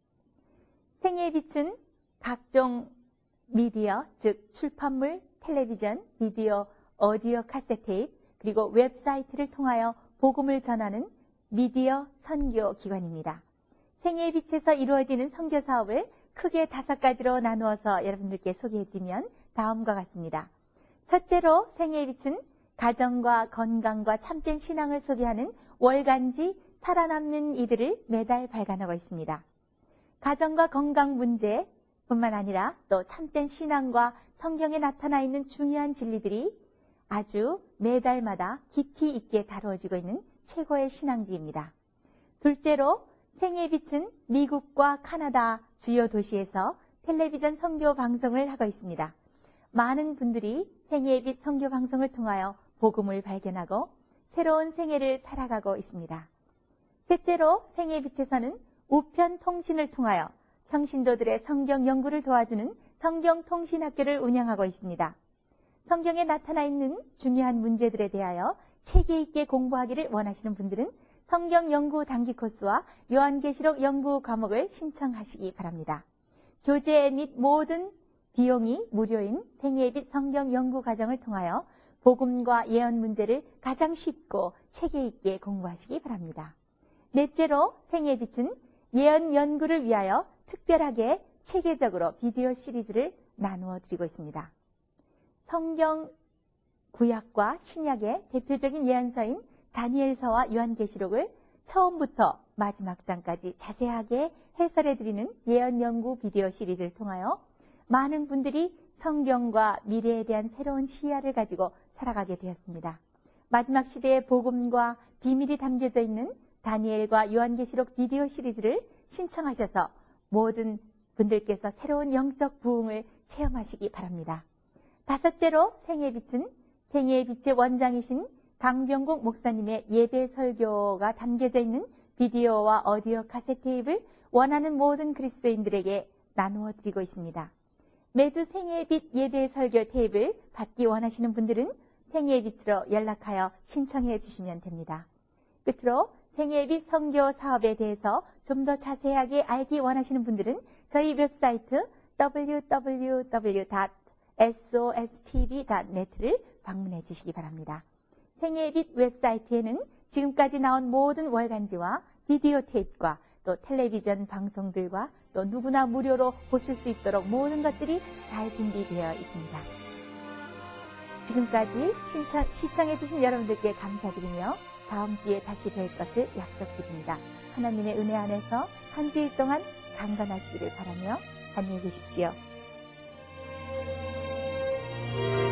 생애의 빛은 각종 미디어, 즉 출판물, 텔레비전, 비디오, 오디오 카세트 테이프, 그리고 웹사이트를 통하여 복음을 전하는 미디어 선교 기관입니다. 생애의 빛에서 이루어지는 선교 사업을 크게 5가지로 나누어서 여러분들께 소개해드리면 다음과 같습니다. 첫째로 생애의 빛은 가정과 건강과 참된 신앙을 소개하는 월간지 살아남는 이들을 매달 발간하고 있습니다. 가정과 건강 문제뿐만 아니라 또 참된 신앙과 성경에 나타나 있는 중요한 진리들이 아주 매달마다 깊이 있게 다루어지고 있는 최고의 신앙지입니다. 둘째로 생애의 빛은 미국과 카나다 주요 도시에서 텔레비전 선교 방송을 하고 있습니다. 많은 분들이 생애의 빛 선교 방송을 통하여 복음을 발견하고 새로운 생애를 살아가고 있습니다. 셋째로 생애의 빛에서는 우편 통신을 통하여 평신도들의 성경 연구를 도와주는 성경통신학교를 운영하고 있습니다. 성경에 나타나 있는 중요한 문제들에 대하여 체계 있게 공부하기를 원하시는 분들은 성경 연구 단기 코스와 요한계시록 연구 과목을 신청하시기 바랍니다. 교재 및 모든 비용이 무료인 생애의 빛 성경 연구 과정을 통하여 복음과 예언 문제를 가장 쉽고 체계 있게 공부하시기 바랍니다. 넷째로 생애의 빛은 예언 연구를 위하여 특별하게 체계적으로 비디오 시리즈를 나누어 드리고 있습니다. 성경 구약과 신약의 대표적인 예언서인 다니엘서와 요한계시록을 처음부터 마지막 장까지 자세하게 해설해드리는 예언 연구 비디오 시리즈를 통하여 많은 분들이 성경과 미래에 대한 새로운 시야를 가지고 살아가게 되었습니다. 마지막 시대의 복음과 비밀이 담겨져 있는 다니엘과 요한계시록 비디오 시리즈를 신청하셔서 모든 분들께서 새로운 영적 부흥을 체험하시기 바랍니다. 다섯째로 생애의 빛은 생애의 빛의 원장이신 강병국 목사님의 예배 설교가 담겨져 있는 비디오와 오디오 카세트 테이프를 원하는 모든 그리스도인들에게 나누어 드리고 있습니다. 매주 생애의 빛 예배 설교 테이프를 받기 원하시는 분들은 생애의 빛으로 연락하여 신청해 주시면 됩니다. 끝으로 생애의 빛 선교 사업에 대해서 좀 더 자세하게 알기 원하시는 분들은 저희 웹사이트 www.sostv.net를 방문해 주시기 바랍니다. 생애의 빛 웹사이트에는 지금까지 나온 모든 월간지와 비디오 테이프와 또 텔레비전 방송들과 또 누구나 무료로 보실 수 있도록 모든 것들이 잘 준비되어 있습니다. 지금까지 시청해 주신 여러분들께 감사드리며 다음 주에 다시 뵐 것을 약속드립니다. 하나님의 은혜 안에서 한 주일 동안 강건하시기를 바라며 안녕히 계십시오.